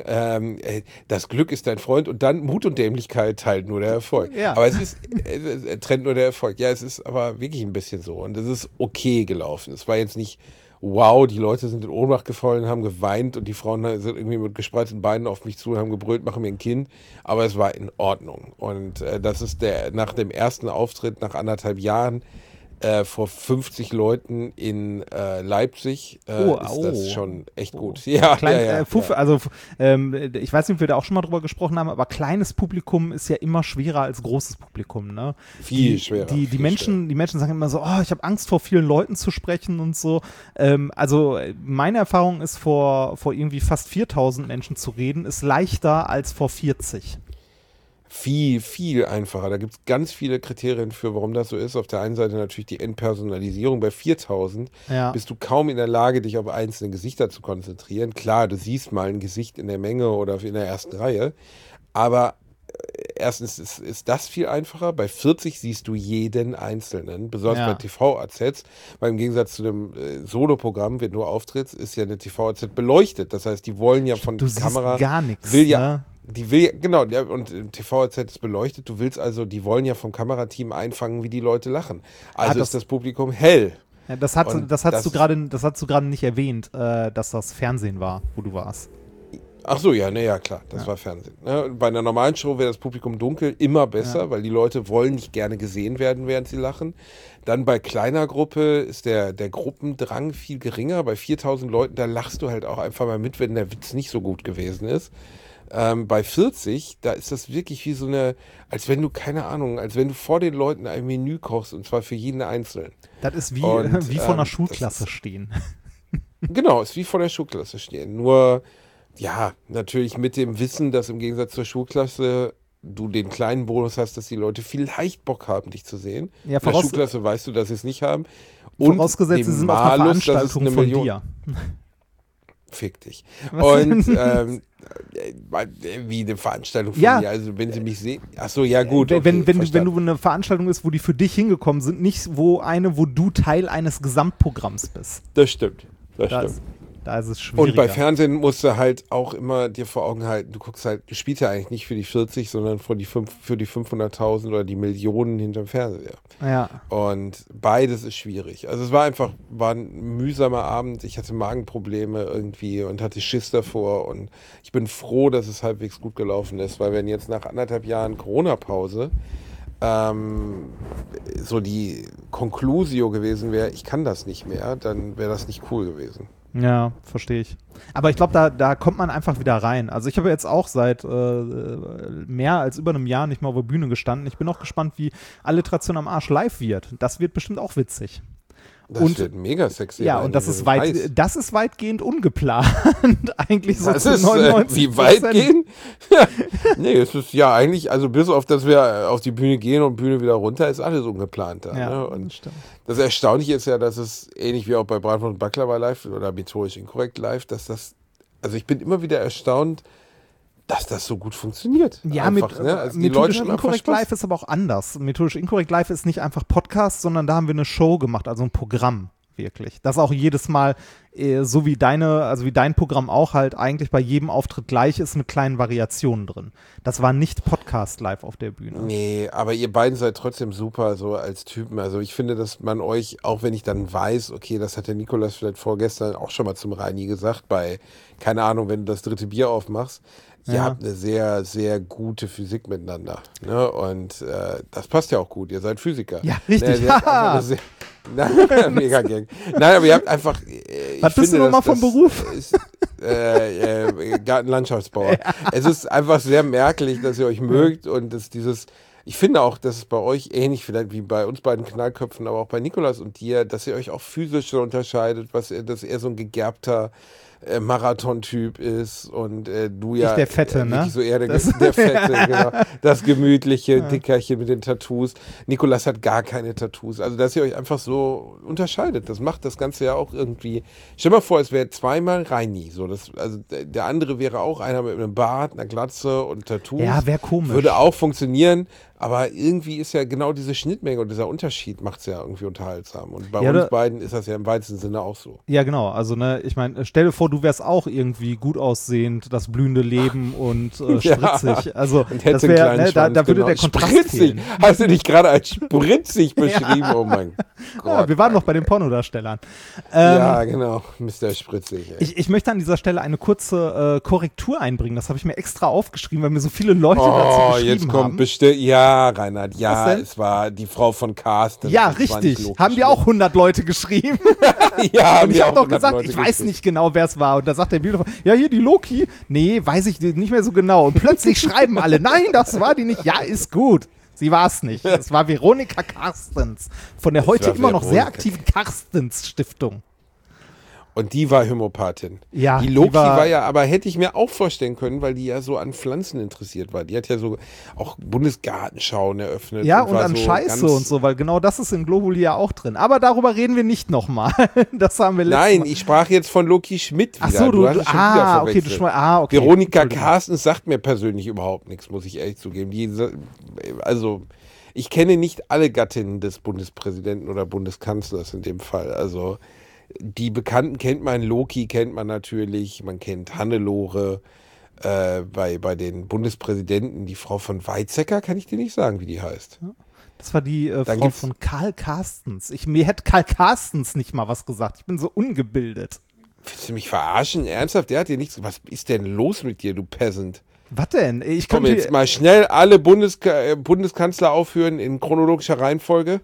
das Glück ist dein Freund und dann Mut und Dämlichkeit teilt nur der Erfolg. Ja. Aber es trennt nur der Erfolg. Ja, es ist aber wirklich ein bisschen so und es ist okay gelaufen. Es war jetzt nicht, wow, die Leute sind in Ohnmacht gefallen, haben geweint und die Frauen sind irgendwie mit gespreizten Beinen auf mich zu und haben gebrüllt, machen mir ein Kind. Aber es war in Ordnung. Und das ist nach dem ersten Auftritt nach 1,5 Jahren vor 50 Leuten in Leipzig ist das schon echt gut. Ja, Also ich weiß nicht, ob wir da auch schon mal drüber gesprochen haben, aber kleines Publikum ist ja immer schwerer als großes Publikum. Ne? Viel schwerer. Die Menschen sagen immer so, ich habe Angst vor vielen Leuten zu sprechen und so. Also meine Erfahrung ist, vor irgendwie fast 4.000 Menschen zu reden, ist leichter als vor 40. Viel, viel einfacher. Da gibt es ganz viele Kriterien für, warum das so ist. Auf der einen Seite natürlich die Entpersonalisierung. Bei 4.000 bist du kaum in der Lage, dich auf einzelne Gesichter zu konzentrieren. Klar, du siehst mal ein Gesicht in der Menge oder in der ersten Reihe. Aber erstens ist das viel einfacher. Bei 40 siehst du jeden Einzelnen, besonders bei TV-AZs. Weil im Gegensatz zu dem Soloprogramm, wenn du auftrittst, ist ja eine TV-AZ beleuchtet. Das heißt, die wollen ja von der Kamera... gar nichts, ne? Genau, und TV-AZ ist beleuchtet, die wollen ja vom Kamerateam einfangen, wie die Leute lachen. Also ist das Publikum hell. Ja, das hast du gerade nicht erwähnt, dass das Fernsehen war, wo du warst. Ach so, klar, das war Fernsehen. Ne? Bei einer normalen Show wäre das Publikum dunkel immer besser, weil die Leute wollen nicht gerne gesehen werden, während sie lachen. Dann bei kleiner Gruppe ist der Gruppendrang viel geringer. Bei 4.000 Leuten, da lachst du halt auch einfach mal mit, wenn der Witz nicht so gut gewesen ist. Bei 40, da ist das wirklich wie so als wenn du vor den Leuten ein Menü kochst und zwar für jeden Einzelnen. Das ist wie vor einer Schulklasse stehen. Genau, ist wie vor der Schulklasse stehen. Nur, natürlich mit dem Wissen, dass im Gegensatz zur Schulklasse du den kleinen Bonus hast, dass die Leute vielleicht Bock haben, dich zu sehen. Ja, in der Schulklasse weißt du, dass sie es nicht haben. Und vorausgesetzt, sie sind auf einer Veranstaltung von dir. Fick dich. Und wie eine Veranstaltung von mir, also wenn sie mich sehen. Achso, ja gut. Wenn du eine Veranstaltung ist, wo die für dich hingekommen sind, nicht wo du Teil eines Gesamtprogramms bist. Das stimmt. Das stimmt. Da ist es schwieriger. Und bei Fernsehen musst du halt auch immer dir vor Augen halten, du spielst ja eigentlich nicht für die 40, sondern für die 500.000 oder die Millionen hinterm Fernseher. Ja. Und beides ist schwierig. Also es war ein mühsamer Abend. Ich hatte Magenprobleme irgendwie und hatte Schiss davor. Und ich bin froh, dass es halbwegs gut gelaufen ist, weil wenn jetzt nach 1,5 Jahren Corona-Pause so die Conclusio gewesen wäre, ich kann das nicht mehr, dann wäre das nicht cool gewesen. Ja, verstehe ich. Aber ich glaube, da kommt man einfach wieder rein. Also ich habe jetzt auch seit mehr als über einem Jahr nicht mehr auf der Bühne gestanden. Ich bin auch gespannt, wie Alliteration am Arsch live wird. Das wird bestimmt auch witzig. Das wird mega sexy. Ja, und das ist weitgehend ungeplant. Eigentlich so zu 99%. Wie weitgehend? Nee, es ist ja eigentlich, also bis auf, dass wir auf die Bühne gehen und Bühne wieder runter, ist alles ungeplant da. Ja, ne? Und das Erstaunliche ist ja, dass es ähnlich wie auch bei Bratwurst und Baklava live oder methodisch inkorrekt live, also ich bin immer wieder erstaunt, dass das so gut funktioniert. Ja, einfach, also methodisch inkorrekt live ist aber auch anders. Methodisch inkorrekt live ist nicht einfach Podcast, sondern da haben wir eine Show gemacht, also ein Programm. wirklich. Das auch jedes Mal, so wie dein Programm auch halt eigentlich bei jedem Auftritt gleich ist, mit kleinen Variationen drin. Das war nicht Podcast live auf der Bühne. Nee, aber ihr beiden seid trotzdem super so als Typen. Also ich finde, dass man euch, auch wenn ich dann weiß, okay, das hat der Nikolas vielleicht vorgestern auch schon mal zum Reini gesagt, bei, keine Ahnung, wenn du das dritte Bier aufmachst, ihr habt eine sehr, sehr gute Physik miteinander. Ne? Und das passt ja auch gut. Ihr seid Physiker. Ja, richtig. Mega Gang. Nein, aber ihr habt einfach. Was bist du nochmal vom Beruf? Gartenlandschaftsbauer. Ja. Es ist einfach sehr merklich, dass ihr euch mögt und dass dieses. Ich finde auch, dass es bei euch ähnlich vielleicht wie bei uns beiden Knallköpfen, aber auch bei Nikolas und dir, dass ihr euch auch physisch so unterscheidet, dass er so ein gegerbter Marathon-Typ ist und du ja der Fette, ne? So eher der Fette, genau. Das gemütliche Dickerchen mit den Tattoos. Nikolas hat gar keine Tattoos. Also, dass ihr euch einfach so unterscheidet, das macht das Ganze ja auch irgendwie. Stell dir mal vor, es wäre zweimal Reini. So, also der andere wäre auch einer mit einem Bart, einer Glatze und Tattoos. Ja, wäre komisch. Würde auch funktionieren. Aber irgendwie ist ja genau diese Schnittmenge und dieser Unterschied macht es ja irgendwie unterhaltsam. Und bei uns beiden ist das ja im weitesten Sinne auch so. Ja, genau. Also, ne, ich meine, stell dir vor, du wärst auch irgendwie gut aussehend, das blühende Leben und spritzig. Also, und das wäre, ne, da würde der Kontrast fehlen. Hast du dich gerade als spritzig beschrieben? Oh mein Gott. Ja, wir waren noch bei den Pornodarstellern. Ja, genau. Mr. Spritzig. Ich möchte an dieser Stelle eine kurze Korrektur einbringen. Das habe ich mir extra aufgeschrieben, weil mir so viele Leute dazu geschrieben jetzt kommt haben. Bestimmt, ja, Reinhard, ja, es war die Frau von Carsten. Ja, richtig. Haben wir auch 100 Leute geschrieben. Ja, und ich habe noch gesagt, ich weiß nicht genau, wer es war. Und da sagt der Bielefeld, ja, hier die Loki. Nee, weiß ich nicht mehr so genau. Und plötzlich schreiben alle, nein, das war die nicht. Ja, ist gut. Sie war es nicht. Es war Veronika Carstens von der heute immer noch sehr aktiven Carstens Stiftung. Und die war Homöopathin. Ja, die Loki war ja, aber hätte ich mir auch vorstellen können, weil die ja so an Pflanzen interessiert war. Die hat ja so auch Bundesgartenschauen eröffnet. Ja, und an so Scheiße und so, weil genau das ist in Globuli ja auch drin. Aber darüber reden wir nicht nochmal. Das haben wir letztes Mal. Nein, ich sprach jetzt von Loki Schmidt wieder. Ach so, du hast es schon wieder verwechselt. Okay. Veronika Carstens sagt mir persönlich überhaupt nichts, muss ich ehrlich zugeben. Also, ich kenne nicht alle Gattinnen des Bundespräsidenten oder Bundeskanzlers in dem Fall. Also, die Bekannten kennt man, Loki kennt man natürlich, man kennt Hannelore, bei den Bundespräsidenten, die Frau von Weizsäcker, kann ich dir nicht sagen, wie die heißt. Das war die Frau von Karl Carstens. Mir hätte Karl Carstens nicht mal was gesagt, ich bin so ungebildet. Willst du mich verarschen? Ernsthaft? Der hat dir nichts. Was ist denn los mit dir, du Peasant? Was denn? Ich komm jetzt mal schnell alle Bundeskanzler aufführen in chronologischer Reihenfolge.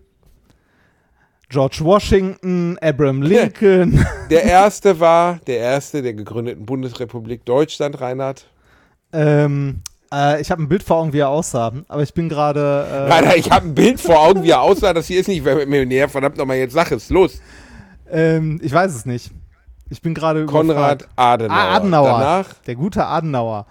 George Washington, Abraham Lincoln. Der erste, der gegründeten Bundesrepublik Deutschland, Reinhard. Ich habe ein Bild vor Augen, wie er aussah, aber ich bin gerade... Reinhard, ich habe ein Bild vor Augen, wie er aussah, das hier ist nicht Wer wird Millionär, verdammt nochmal, jetzt sag es, los. Ich weiß es nicht. Ich bin gerade Konrad Adenauer. Adenauer. Danach? Der gute Adenauer.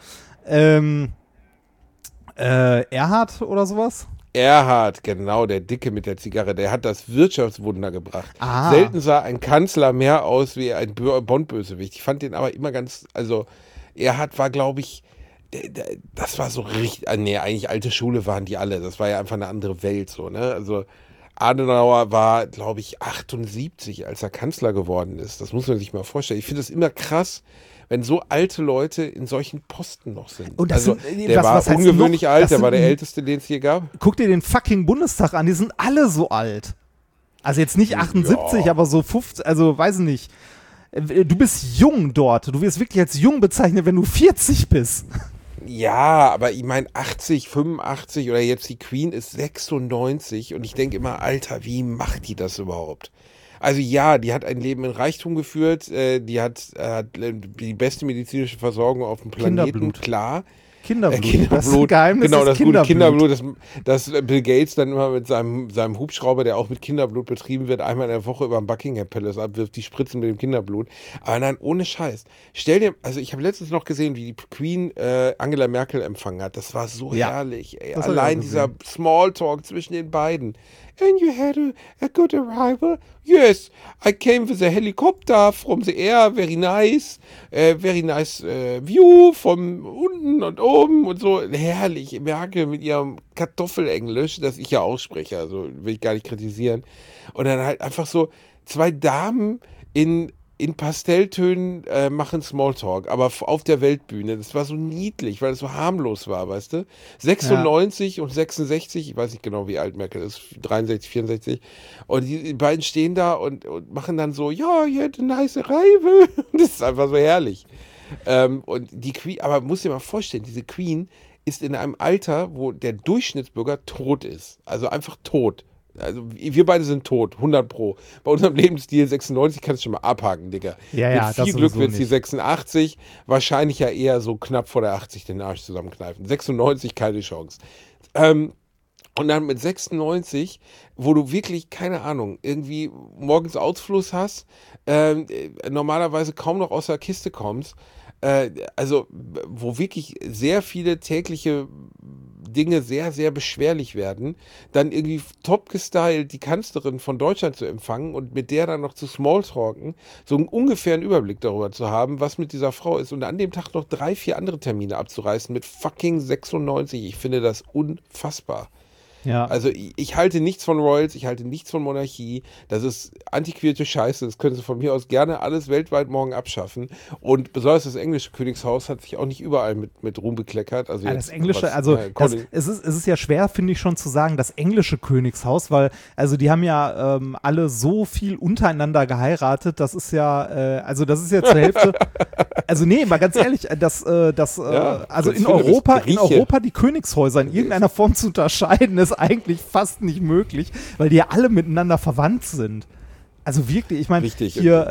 Erhard oder sowas? Erhard, genau, der Dicke mit der Zigarre, der hat das Wirtschaftswunder gebracht. Selten sah ein Kanzler mehr aus wie ein Bond-Bösewicht. Ich fand den aber immer also Erhard war, glaube ich, das war so richtig, eigentlich alte Schule waren die alle, das war ja einfach eine andere Welt, so, ne, also Adenauer war, glaube ich, 78, als er Kanzler geworden ist. Das muss man sich mal vorstellen. Ich finde es immer krass, wenn so alte Leute in solchen Posten noch sind. Und der war ungewöhnlich alt, der war der älteste, den es hier gab. Guck dir den fucking Bundestag an, die sind alle so alt. Also jetzt nicht 78, aber so 50, also weiß ich nicht. Du bist jung dort, du wirst wirklich als jung bezeichnet, wenn du 40 bist. Ja, aber ich meine 80, 85 oder jetzt die Queen ist 96 und ich denke immer, Alter, wie macht die das überhaupt? Also ja, die hat ein Leben in Reichtum geführt, die hat die beste medizinische Versorgung auf dem Planeten, Kinderblut. Klar. Kinderblut, das ist ein Geheimnis, genau, das Kinderblut. Kinderblut, das Bill Gates dann immer mit seinem Hubschrauber, der auch mit Kinderblut betrieben wird, einmal in der Woche über den Buckingham Palace abwirft, die spritzen mit dem Kinderblut. Aber nein, ohne Scheiß. Stell dir, also ich habe letztens noch gesehen, wie die Queen Angela Merkel empfangen hat. Das war so herrlich, ey. Allein dieser Smalltalk zwischen den beiden. And you had a good arrival? Yes, I came with a helicopter from the air, very nice view from unten und oben und so, herrlich, Merkel mit ihrem Kartoffelenglisch, das ich ja ausspreche, also will ich gar nicht kritisieren. Und dann halt einfach so 2 Damen in Pastelltönen machen Smalltalk, aber auf der Weltbühne. Das war so niedlich, weil es so harmlos war, weißt du? 96 und 66, ich weiß nicht genau, wie alt Merkel ist, 63, 64. Und die beiden stehen da und machen dann so, ja, you had a nice arrival. Das ist einfach so herrlich. Und die Queen, aber muss dir mal vorstellen, diese Queen ist in einem Alter, wo der Durchschnittsbürger tot ist. Also einfach tot. Also wir beide sind tot, 100 Pro. Bei unserem Lebensstil 96 kannst du schon mal abhaken, Digga. Ja, Mit viel Glück wird sie 86, wahrscheinlich ja eher so knapp vor der 80 den Arsch zusammenkneifen. 96 keine Chance. Und dann mit 96, wo du wirklich, keine Ahnung, irgendwie morgens Ausfluss hast, normalerweise kaum noch aus der Kiste kommst, also wo wirklich sehr viele tägliche Dinge sehr, sehr beschwerlich werden, dann irgendwie top gestylt die Kanzlerin von Deutschland zu empfangen und mit der dann noch zu Smalltalken, so einen ungefähren Überblick darüber zu haben, was mit dieser Frau ist und an dem Tag noch 3, 4 andere Termine abzureißen mit fucking 96. Ich finde das unfassbar. Ja. Also ich halte nichts von Royals, ich halte nichts von Monarchie. Das ist antiquierte Scheiße. Das können sie von mir aus gerne alles weltweit morgen abschaffen. Und besonders das englische Königshaus hat sich auch nicht überall mit Ruhm bekleckert. Also ja, das englische, es ist ja schwer, finde ich schon zu sagen, das englische Königshaus, weil also die haben ja alle so viel untereinander geheiratet. Das ist ja, also das ist ja zur Hälfte. Also nee, mal ganz ehrlich, also in Europa die Königshäuser in irgendeiner Form zu unterscheiden, ist eigentlich fast nicht möglich, weil die ja alle miteinander verwandt sind. Also wirklich, ich meine, hier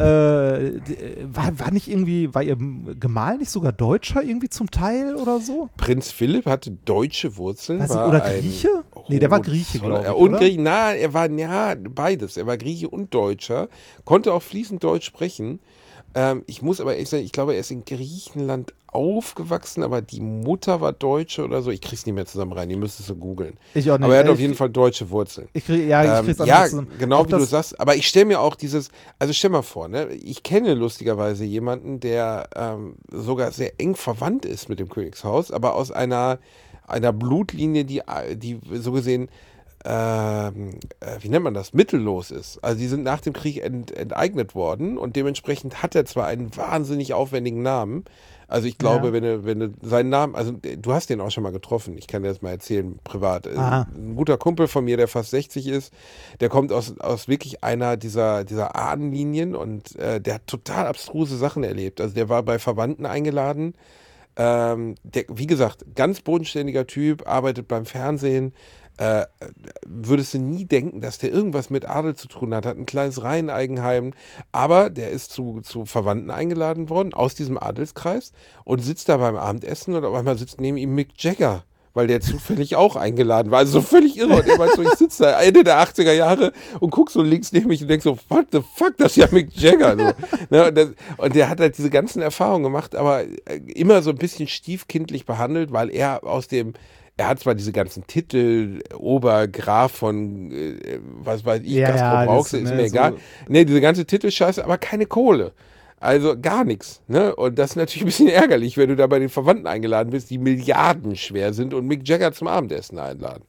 war ihr Gemahl nicht sogar Deutscher irgendwie zum Teil oder so? Prinz Philipp hatte deutsche Wurzeln. Oder Grieche? Nee, der war Grieche, glaube ich. Und Grieche, er war beides. Er war Grieche und Deutscher, konnte auch fließend Deutsch sprechen. Ich muss aber ehrlich sagen, ich glaube, er ist in Griechenland aufgewachsen, aber die Mutter war Deutsche oder so. Ich krieg's nicht mehr zusammen rein, ihr müsst es so googeln. Ich auch nicht. Aber er hat auf jeden Fall deutsche Wurzeln. Ich krieg's genau wie du sagst. Aber ich stelle mir auch also stell mal vor, ne? Ich kenne lustigerweise jemanden, der sogar sehr eng verwandt ist mit dem Königshaus, aber aus einer Blutlinie, die so gesehen wie nennt man das, mittellos ist. Also die sind nach dem Krieg enteignet worden und dementsprechend hat er zwar einen wahnsinnig aufwendigen Namen, also ich glaube, wenn du seinen Namen, also du hast den auch schon mal getroffen, ich kann dir das mal erzählen, privat. Ein guter Kumpel von mir, der fast 60 ist, der kommt aus wirklich einer dieser Ahnenlinien und der hat total abstruse Sachen erlebt. Also der war bei Verwandten eingeladen, wie gesagt, ganz bodenständiger Typ, arbeitet beim Fernsehen, würdest du nie denken, dass der irgendwas mit Adel zu tun hat ein kleines Reiheneigenheim, aber der ist zu Verwandten eingeladen worden aus diesem Adelskreis und sitzt da beim Abendessen und auf einmal sitzt neben ihm Mick Jagger, weil der zufällig auch eingeladen war, also so völlig irre und er meint so, ich sitze da Ende der 80er Jahre und guck so links neben mich und denk so, what the fuck, das ist ja Mick Jagger. So. Ne, und der hat halt diese ganzen Erfahrungen gemacht, aber immer so ein bisschen stiefkindlich behandelt, weil er hat zwar diese ganzen Titel, Obergraf von, was weiß ich, Gastro-Brauchse, ist mir egal. Ne, diese ganze Titelscheiße, aber keine Kohle. Also gar nichts. Ne? Und das ist natürlich ein bisschen ärgerlich, wenn du da bei den Verwandten eingeladen bist, die milliardenschwer sind und Mick Jagger zum Abendessen einladen.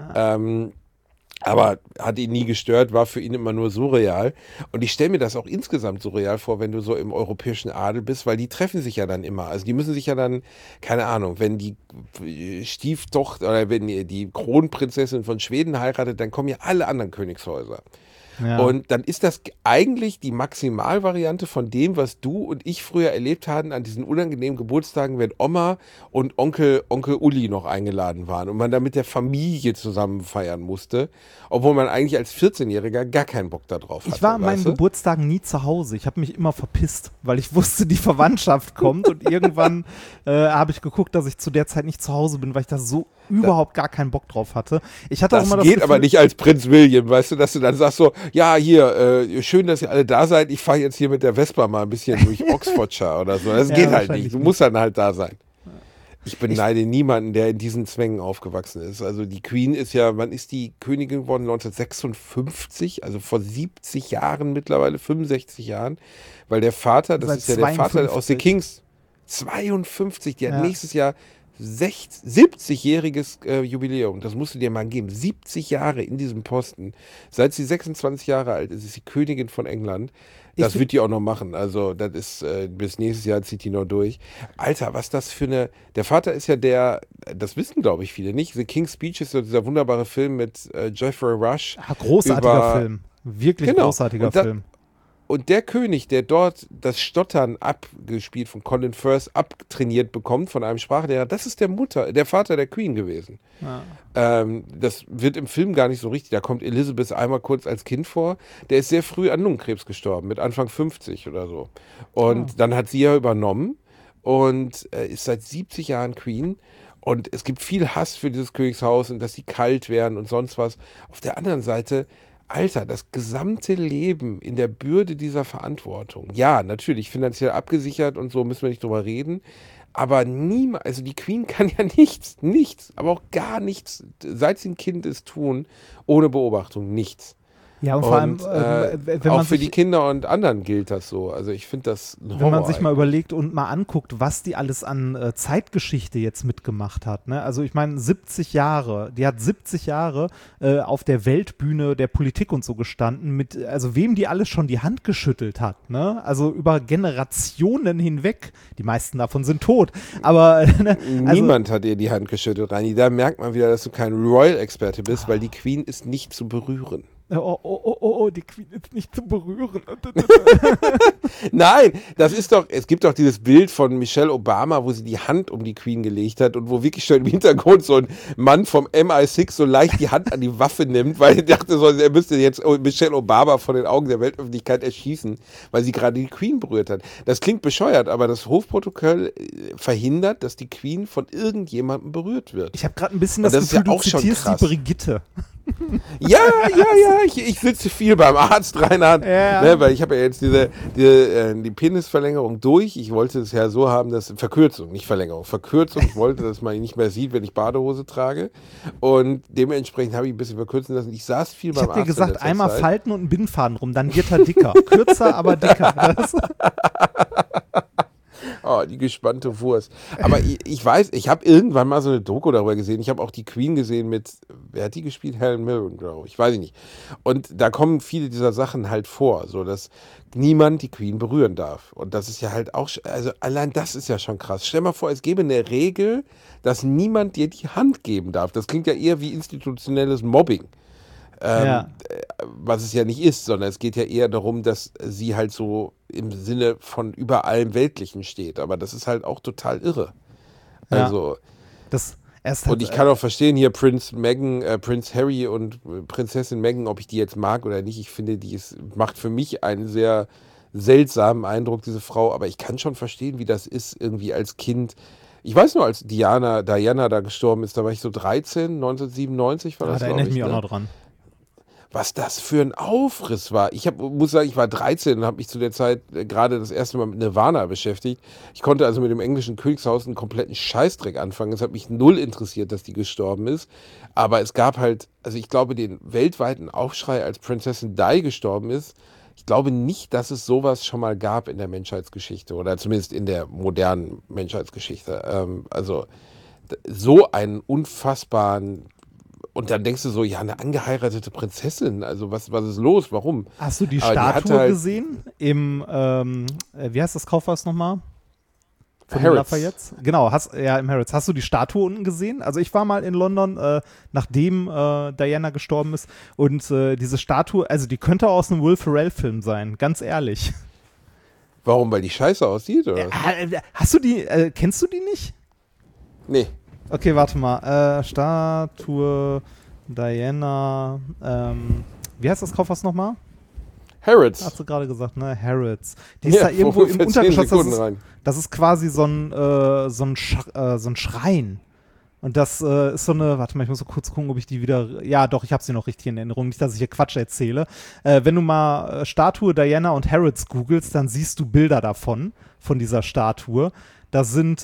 Aber hat ihn nie gestört, war für ihn immer nur surreal. Und ich stelle mir das auch insgesamt surreal vor, wenn du so im europäischen Adel bist, weil die treffen sich ja dann immer. Also die müssen sich ja dann, keine Ahnung, wenn die Stieftochter oder wenn die Kronprinzessin von Schweden heiratet, dann kommen ja alle anderen Königshäuser. Ja. Und dann ist das eigentlich die Maximalvariante von dem, was du und ich früher erlebt hatten an diesen unangenehmen Geburtstagen, wenn Oma und Onkel Uli noch eingeladen waren und man da mit der Familie zusammen feiern musste, obwohl man eigentlich als 14-Jähriger gar keinen Bock da drauf hatte. Ich war an meinen Geburtstagen nie zu Hause. Ich habe mich immer verpisst, weil ich wusste, die Verwandtschaft kommt und irgendwann habe ich geguckt, dass ich zu der Zeit nicht zu Hause bin, weil ich da so überhaupt gar keinen Bock drauf hatte. Ich hatte das auch immer das Gefühl, aber nicht als Prinz William, weißt du, dass du dann sagst so, ja, hier, schön, dass ihr alle da seid, ich fahre jetzt hier mit der Vespa mal ein bisschen durch Oxfordshire oder so. Das geht halt nicht, du musst dann halt da sein. Ich beneide niemanden, der in diesen Zwängen aufgewachsen ist. Also die Queen ist ja, wann ist die Königin geworden? 1956, also vor 70 Jahren mittlerweile, 65 Jahren, weil der Vater, das ist ja der Vater aus The Kings, 52, die hat nächstes Jahr 70-jähriges Jubiläum. Das musst du dir mal geben. 70 Jahre in diesem Posten. Seit sie 26 Jahre alt ist, ist sie Königin von England. Das wird die auch noch machen. Also das ist, bis nächstes Jahr zieht die noch durch. Alter, was das für eine... Der Vater ist ja das wissen glaube ich viele nicht, The King's Speech ist so dieser wunderbare Film mit Geoffrey Rush. Großartiger Film. Wirklich großartiger Film. Und der König, der dort das Stottern abgespielt von Colin Firth abtrainiert bekommt von einem Sprachlehrer, das ist der Vater der Queen gewesen. Ja. Das wird im Film gar nicht so richtig. Da kommt Elizabeth einmal kurz als Kind vor. Der ist sehr früh an Lungenkrebs gestorben, mit Anfang 50 oder so. Und dann hat sie ja übernommen und ist seit 70 Jahren Queen. Und es gibt viel Hass für dieses Königshaus und dass sie kalt werden und sonst was. Auf der anderen Seite... Alter, das gesamte Leben in der Bürde dieser Verantwortung. Ja, natürlich, finanziell abgesichert und so müssen wir nicht drüber reden. Aber niemand, also die Queen kann ja nichts, aber auch gar nichts, seit sie ein Kind ist, tun, ohne Beobachtung, nichts. Ja, und vor allem, wenn auch man für die Kinder und anderen gilt das so. Also ich finde das ein Horror. Wenn man sich mal überlegt und mal anguckt, was die alles an Zeitgeschichte jetzt mitgemacht hat. Ne? Also ich meine, 70 Jahre, die hat 70 Jahre auf der Weltbühne der Politik und so gestanden, also wem die alles schon die Hand geschüttelt hat. Ne? Also über Generationen hinweg. Die meisten davon sind tot. Aber niemand hat ihr die Hand geschüttelt, Reini. Da merkt man wieder, dass du kein Royal-Experte bist, weil die Queen ist nicht zu berühren. Die Queen ist nicht zu berühren. Nein, es gibt doch dieses Bild von Michelle Obama, wo sie die Hand um die Queen gelegt hat und wo wirklich schon im Hintergrund so ein Mann vom MI6 so leicht die Hand an die Waffe nimmt, weil er dachte, er müsste jetzt Michelle Obama von den Augen der Weltöffentlichkeit erschießen, weil sie gerade die Queen berührt hat. Das klingt bescheuert, aber das Hofprotokoll verhindert, dass die Queen von irgendjemandem berührt wird. Ich habe gerade ein bisschen das Gefühl, du zitierst die Brigitte. Ja, ich sitze viel beim Arzt, Reinhard, ne, weil ich habe ja jetzt die Penisverlängerung durch. Ich wollte es ja so haben, dass Verkürzung, nicht Verlängerung, Verkürzung. Ich wollte, dass man ihn nicht mehr sieht, wenn ich Badehose trage und dementsprechend habe ich ein bisschen verkürzen lassen. Ich saß viel beim Arzt. Ich habe dir gesagt, einmal falten und einen Bindfaden rum, dann wird er dicker. Kürzer, aber dicker. Oh, die gespannte Wurst. Aber ich weiß, ich habe irgendwann mal so eine Doku darüber gesehen. Ich habe auch die Queen gesehen mit, wer hat die gespielt? Helen Mirren, glaube ich. Weiß ich nicht. Und da kommen viele dieser Sachen halt vor, so dass niemand die Queen berühren darf. Und das ist ja halt auch, also allein das ist ja schon krass. Stell mal vor, es gäbe eine Regel, dass niemand dir die Hand geben darf. Das klingt ja eher wie institutionelles Mobbing. Was es ja nicht ist, sondern es geht ja eher darum, dass sie halt so im Sinne von über allem Weltlichen steht. Aber das ist halt auch total irre. Also, und ich kann auch verstehen, hier Prinz Harry und Prinzessin Meghan, ob ich die jetzt mag oder nicht. Ich finde, macht für mich einen sehr seltsamen Eindruck, diese Frau. Aber ich kann schon verstehen, wie das ist, irgendwie als Kind. Ich weiß nur, als Diana da gestorben ist, da war ich so 13, 1997 war das, da erinnere ich mich auch noch dran. Was das für ein Aufriss war. Muss sagen, ich war 13 und habe mich zu der Zeit gerade das erste Mal mit Nirvana beschäftigt. Ich konnte also mit dem englischen Königshaus einen kompletten Scheißdreck anfangen. Es hat mich null interessiert, dass die gestorben ist. Aber es gab halt, also ich glaube, den weltweiten Aufschrei, als Prinzessin Di gestorben ist. Ich glaube nicht, dass es sowas schon mal gab in der Menschheitsgeschichte oder zumindest in der modernen Menschheitsgeschichte. Also so einen unfassbaren... Und dann denkst du so, ja, eine angeheiratete Prinzessin, also was ist los, warum? Hast du die Statue gesehen im, wie heißt das Kaufhaus nochmal? Von Harrods. Genau, im Harrods. Hast du die Statue unten gesehen? Also ich war mal in London, nachdem Diana gestorben ist und diese Statue, also die könnte aus einem Will Ferrell-Film sein, ganz ehrlich. Warum? Weil die scheiße aussieht, oder? Hast du die, kennst du die nicht? Nee. Okay, warte mal. Statue Diana. Wie heißt das Kaufhaus nochmal? Harrods. Hast du gerade gesagt, ne? Harrods. Die ist da irgendwo im Untergeschoss. Das ist quasi so ein Schrein. Und das ist so eine, warte mal, ich muss so kurz gucken, ob ich die wieder, ja doch, ich habe sie noch richtig in Erinnerung, nicht, dass ich hier Quatsch erzähle. Wenn du mal Statue Diana und Harrods googelst, dann siehst du Bilder davon, von dieser Statue. Da sind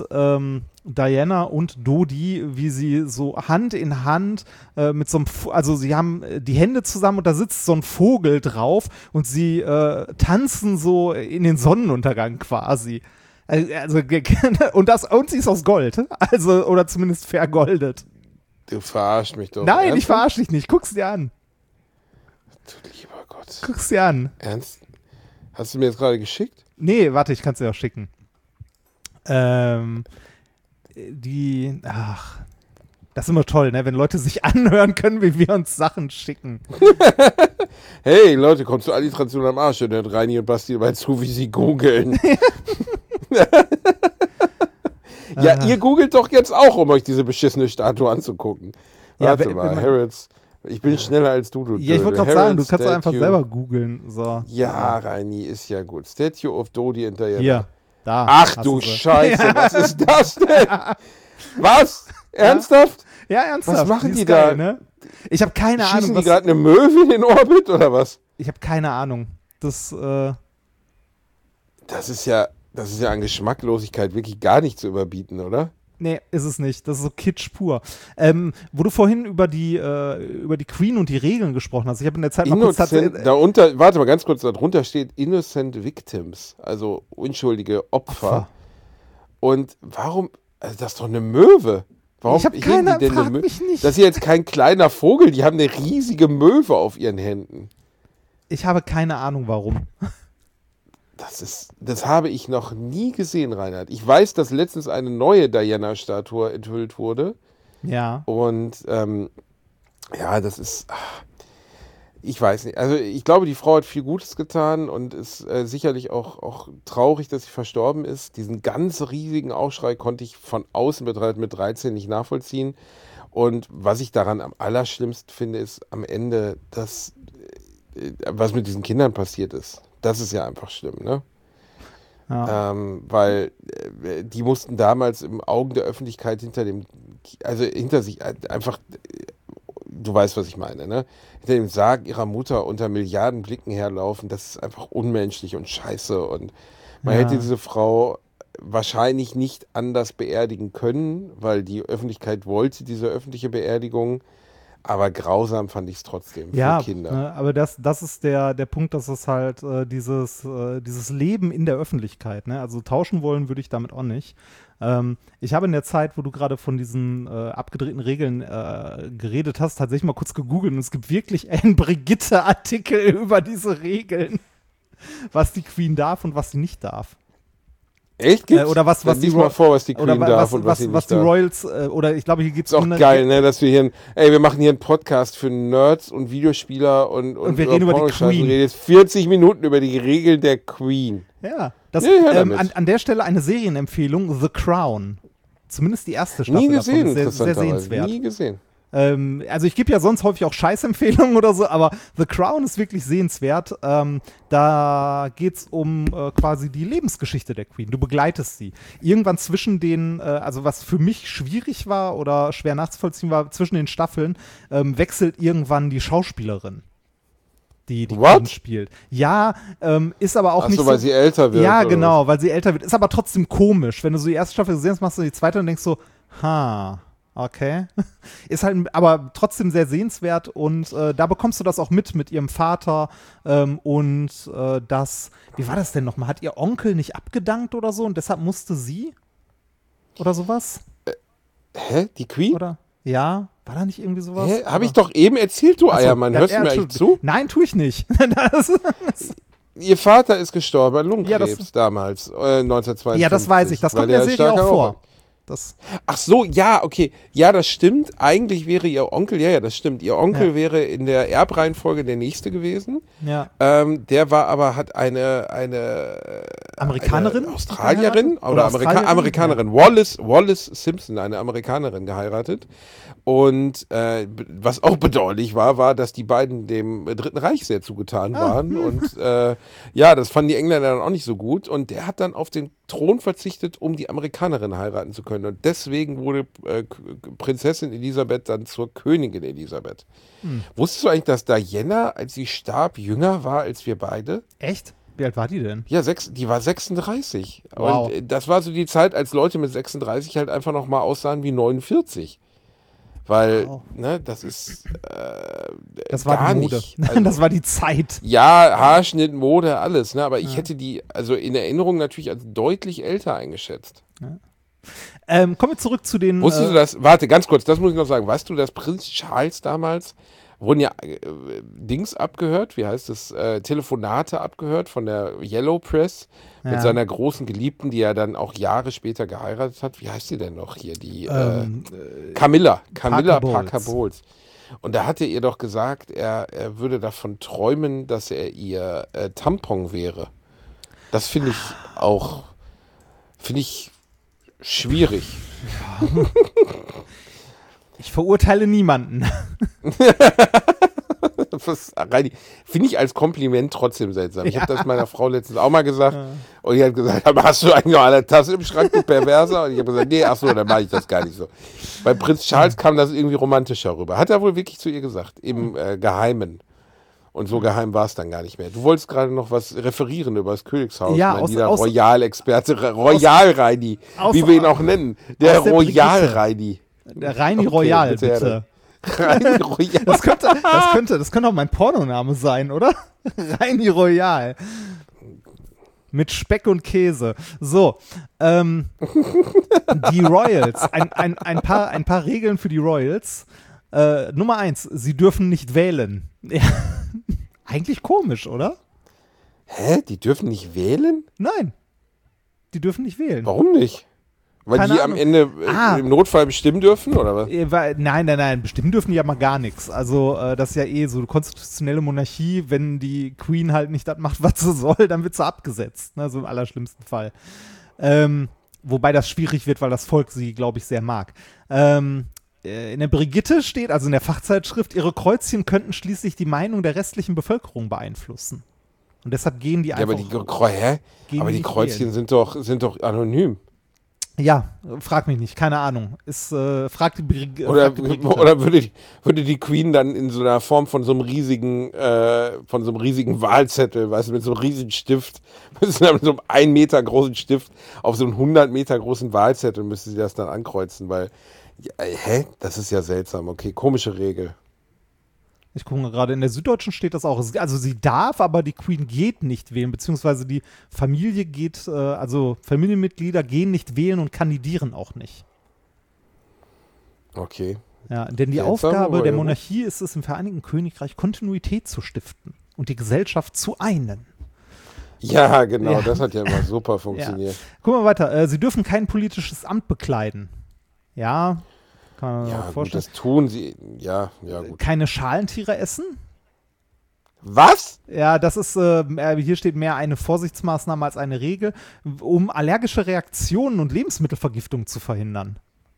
Diana und Dodi, wie sie so Hand in Hand mit so einem, also sie haben die Hände zusammen und da sitzt so ein Vogel drauf und sie tanzen so in den Sonnenuntergang quasi. Also, und sie ist aus Gold. Also, oder zumindest vergoldet. Du verarschst mich doch. Nein, Ernsthaft? ich verarsche dich nicht. Guck's dir an. Du lieber Gott. Guck's dir an. Ernst? Hast du mir jetzt gerade geschickt? Nee, warte, ich kann's dir auch schicken. Das ist immer toll, ne? Wenn Leute sich anhören können, wie wir uns Sachen schicken. Hey, Leute, kommt zur Alliteration am Arsch. Und hört Reini und Basti dabei zu, wie sie googeln. Ja, ihr googelt doch jetzt auch, um euch diese beschissene Statue anzugucken. Warte mal, Harrods. Ich bin schneller als du. Ja, ich wollte gerade sagen, du kannst doch einfach selber googeln. So. Ja, Reini, ist ja gut. Statue of Dodi and Diana. Hier, da. Ach du Scheiße, was ist das denn? Was? Ernsthaft? Ja, ernsthaft. Was machen die geil, da? Ne? Ich habe keine Ahnung. Schießen die gerade eine Möwe in den Orbit oder was? Ich habe keine Ahnung. Das ist ja an Geschmacklosigkeit wirklich gar nicht zu überbieten, oder? Nee, ist es nicht. Das ist so Kitsch pur. Wo du vorhin über die Queen und die Regeln gesprochen hast. Ich habe in der Zeit mal kurz warte mal ganz kurz, darunter steht Innocent Victims, also unschuldige Opfer. Und warum, also das ist doch eine Möwe. Warum ich habe keine Ahnung, mich nicht. Das ist jetzt kein kleiner Vogel, die haben eine riesige Möwe auf ihren Händen. Ich habe keine Ahnung, warum. Das habe ich noch nie gesehen, Reinhard. Ich weiß, dass letztens eine neue Diana-Statue enthüllt wurde. Ja. Und das ist, ich weiß nicht. Also ich glaube, die Frau hat viel Gutes getan und ist sicherlich auch traurig, dass sie verstorben ist. Diesen ganz riesigen Aufschrei konnte ich von außen betrachtet mit 13 nicht nachvollziehen. Und was ich daran am allerschlimmsten finde, ist am Ende, was mit diesen Kindern passiert ist. Das ist ja einfach schlimm, ne? Ja. Weil die mussten damals im Augen der Öffentlichkeit hinter sich einfach, du weißt, was ich meine, ne? Hinter dem Sarg ihrer Mutter unter Milliarden Blicken herlaufen, das ist einfach unmenschlich und scheiße. Und man hätte diese Frau wahrscheinlich nicht anders beerdigen können, weil die Öffentlichkeit wollte diese öffentliche Beerdigung. Aber grausam fand ich es trotzdem für Kinder. Ja, aber das ist der Punkt, dass es halt dieses Leben in der Öffentlichkeit, ne? Also tauschen wollen würde ich damit auch nicht. Ich habe in der Zeit, wo du gerade von diesen abgedrehten Regeln geredet hast, tatsächlich mal kurz gegoogelt und es gibt wirklich einen Brigitte-Artikel über diese Regeln, was die Queen darf und was sie nicht darf. Echt? Gibt's? Oder was die mal vor, was die Queen darf und was sie nicht die darf. Royals, oder ich glaube, hier gibt es ist auch geil, ne, dass wir wir machen hier einen Podcast für Nerds und Videospieler und wir reden über die Queen. Wir reden jetzt 40 Minuten über die Regeln der Queen. Ja, an der Stelle eine Serienempfehlung, The Crown. Zumindest die erste Staffel. Nie gesehen, davon ist sehr sehenswert. Nie gesehen. Also ich gebe ja sonst häufig auch Scheißempfehlungen oder so, aber The Crown ist wirklich sehenswert. Da geht es um quasi die Lebensgeschichte der Queen. Du begleitest sie. Irgendwann zwischen den, also was für mich schwierig war oder schwer nachzuvollziehen war, zwischen den Staffeln wechselt irgendwann die Schauspielerin, die Queen spielt. Ja, ist aber auch nicht so, weil sie älter wird. Ja, genau, weil sie älter wird. Ist aber trotzdem komisch. Wenn du so die erste Staffel gesehen hast, machst du die zweite und denkst so, okay. Ist halt aber trotzdem sehr sehenswert und da bekommst du das auch mit ihrem Vater und wie war das denn nochmal? Hat ihr Onkel nicht abgedankt oder so und deshalb musste sie? Oder sowas? Hä? Die Queen? Oder? Ja, war da nicht irgendwie sowas? Hä? Hab ich doch eben erzählt, du Eiermann. Hörst du mir eigentlich zu? Nein, tue ich nicht. Ihr Vater ist gestorben an Lungenkrebs damals, 1952. Ja, das weiß ich. Das kommt in der Serie auch vor. Ach so, ja, okay. Ja, das stimmt. Eigentlich wäre ihr Onkel, ja, das stimmt. Ihr Onkel wäre in der Erbreihenfolge der nächste gewesen. Ja. Der war aber, hat eine Amerikanerin? Eine Australierin oder Amerikanerin. Wallace Simpson, eine Amerikanerin geheiratet. Und was auch bedauerlich war, dass die beiden dem Dritten Reich sehr zugetan waren. Und das fanden die Engländer dann auch nicht so gut. Und der hat dann auf den Thron verzichtet, um die Amerikanerin heiraten zu können. Und deswegen wurde Prinzessin Elisabeth dann zur Königin Elisabeth. Wusstest du eigentlich, dass Diana, als sie starb, jünger war als wir beide? Echt? Wie alt war die denn? Ja, die war 36. Wow. Und das war so die Zeit, als Leute mit 36 halt einfach noch mal aussahen wie 49. Weil, das ist, Das war gar die Mode. nicht. Also, das war die Zeit. ja, Haarschnitt, Mode, alles. Ne? Aber ich hätte die also in Erinnerung natürlich als deutlich älter eingeschätzt. Kommen wir zurück zu den... Wusstest du das? Warte, ganz kurz, das muss ich noch sagen. Weißt du, dass Prinz Charles damals wurden ja Dings abgehört, wie heißt es, Telefonate abgehört von der Yellow Press mit seiner großen Geliebten, die er dann auch Jahre später geheiratet hat. Wie heißt sie denn noch hier? Die Camilla Parker Bowles. Und da hat er ihr doch gesagt, er würde davon träumen, dass er ihr Tampon wäre. Das finde ich schwierig. Ja. Ich verurteile niemanden. Finde ich als Kompliment trotzdem seltsam. Ich habe das meiner Frau letztens auch mal gesagt und die hat gesagt, aber hast du eigentlich noch eine Tasse im Schrank, du Perverser? Und ich habe gesagt, nee, ach so, dann mache ich das gar nicht so. Bei Prinz Charles kam das irgendwie romantischer rüber. Hat er wohl wirklich zu ihr gesagt, im Geheimen. Und so geheim war es dann gar nicht mehr. Du wolltest gerade noch was referieren über das Königshaus. Ja, mein lieber Royal-Experte, Royal-Reini, wie wir ihn auch nennen. Der Royal-Reini. Der Reini Royal, bitte. Reini Royal. Das könnte auch mein Pornoname sein, oder? Reini Royal. Mit Speck und Käse. So, die Royals. Ein paar Regeln für die Royals. Nummer 1, sie dürfen nicht wählen. Ja. Eigentlich komisch, oder? Hä? Die dürfen nicht wählen? Nein. Die dürfen nicht wählen. Warum nicht? Weil Keine die Ahnung. am Ende im Notfall bestimmen dürfen, oder was? Nein. Bestimmen dürfen die ja mal gar nichts. Also, das ist ja so eine konstitutionelle Monarchie. Wenn die Queen halt nicht das macht, was sie soll, dann wird sie abgesetzt. Ne? So im allerschlimmsten Fall. Wobei das schwierig wird, weil das Volk sie, glaube ich, sehr mag. In der Brigitte steht, also in der Fachzeitschrift, ihre Kreuzchen könnten schließlich die Meinung der restlichen Bevölkerung beeinflussen. Und deshalb gehen die einfach. Aber die Kreuzchen sind doch anonym. Ja, frag mich nicht, keine Ahnung. Frag die Brigitte. Oder würde die Queen dann in so einer Form von so einem riesigen Wahlzettel, weißt du, mit so einem riesigen Stift, mit so einem 1 Meter großen Stift auf so einen 100 Meter großen Wahlzettel müsste sie das dann ankreuzen, weil, das ist ja seltsam, okay, komische Regel. Ich gucke gerade, in der Süddeutschen steht das auch. Also sie darf, aber die Queen geht nicht wählen, beziehungsweise die Familie geht, also Familienmitglieder gehen nicht wählen und kandidieren auch nicht. Okay. Ja, denn die Aufgabe der Monarchie ist es, im Vereinigten Königreich Kontinuität zu stiften und die Gesellschaft zu einen. Ja, genau, das hat ja immer super funktioniert. Ja. Guck mal weiter, sie dürfen kein politisches Amt bekleiden. Ja, kann man sich vorstellen. Gut, das tun sie, ja, gut. Keine Schalentiere essen. Was? Ja, das ist, hier steht mehr eine Vorsichtsmaßnahme als eine Regel, um allergische Reaktionen und Lebensmittelvergiftung zu verhindern.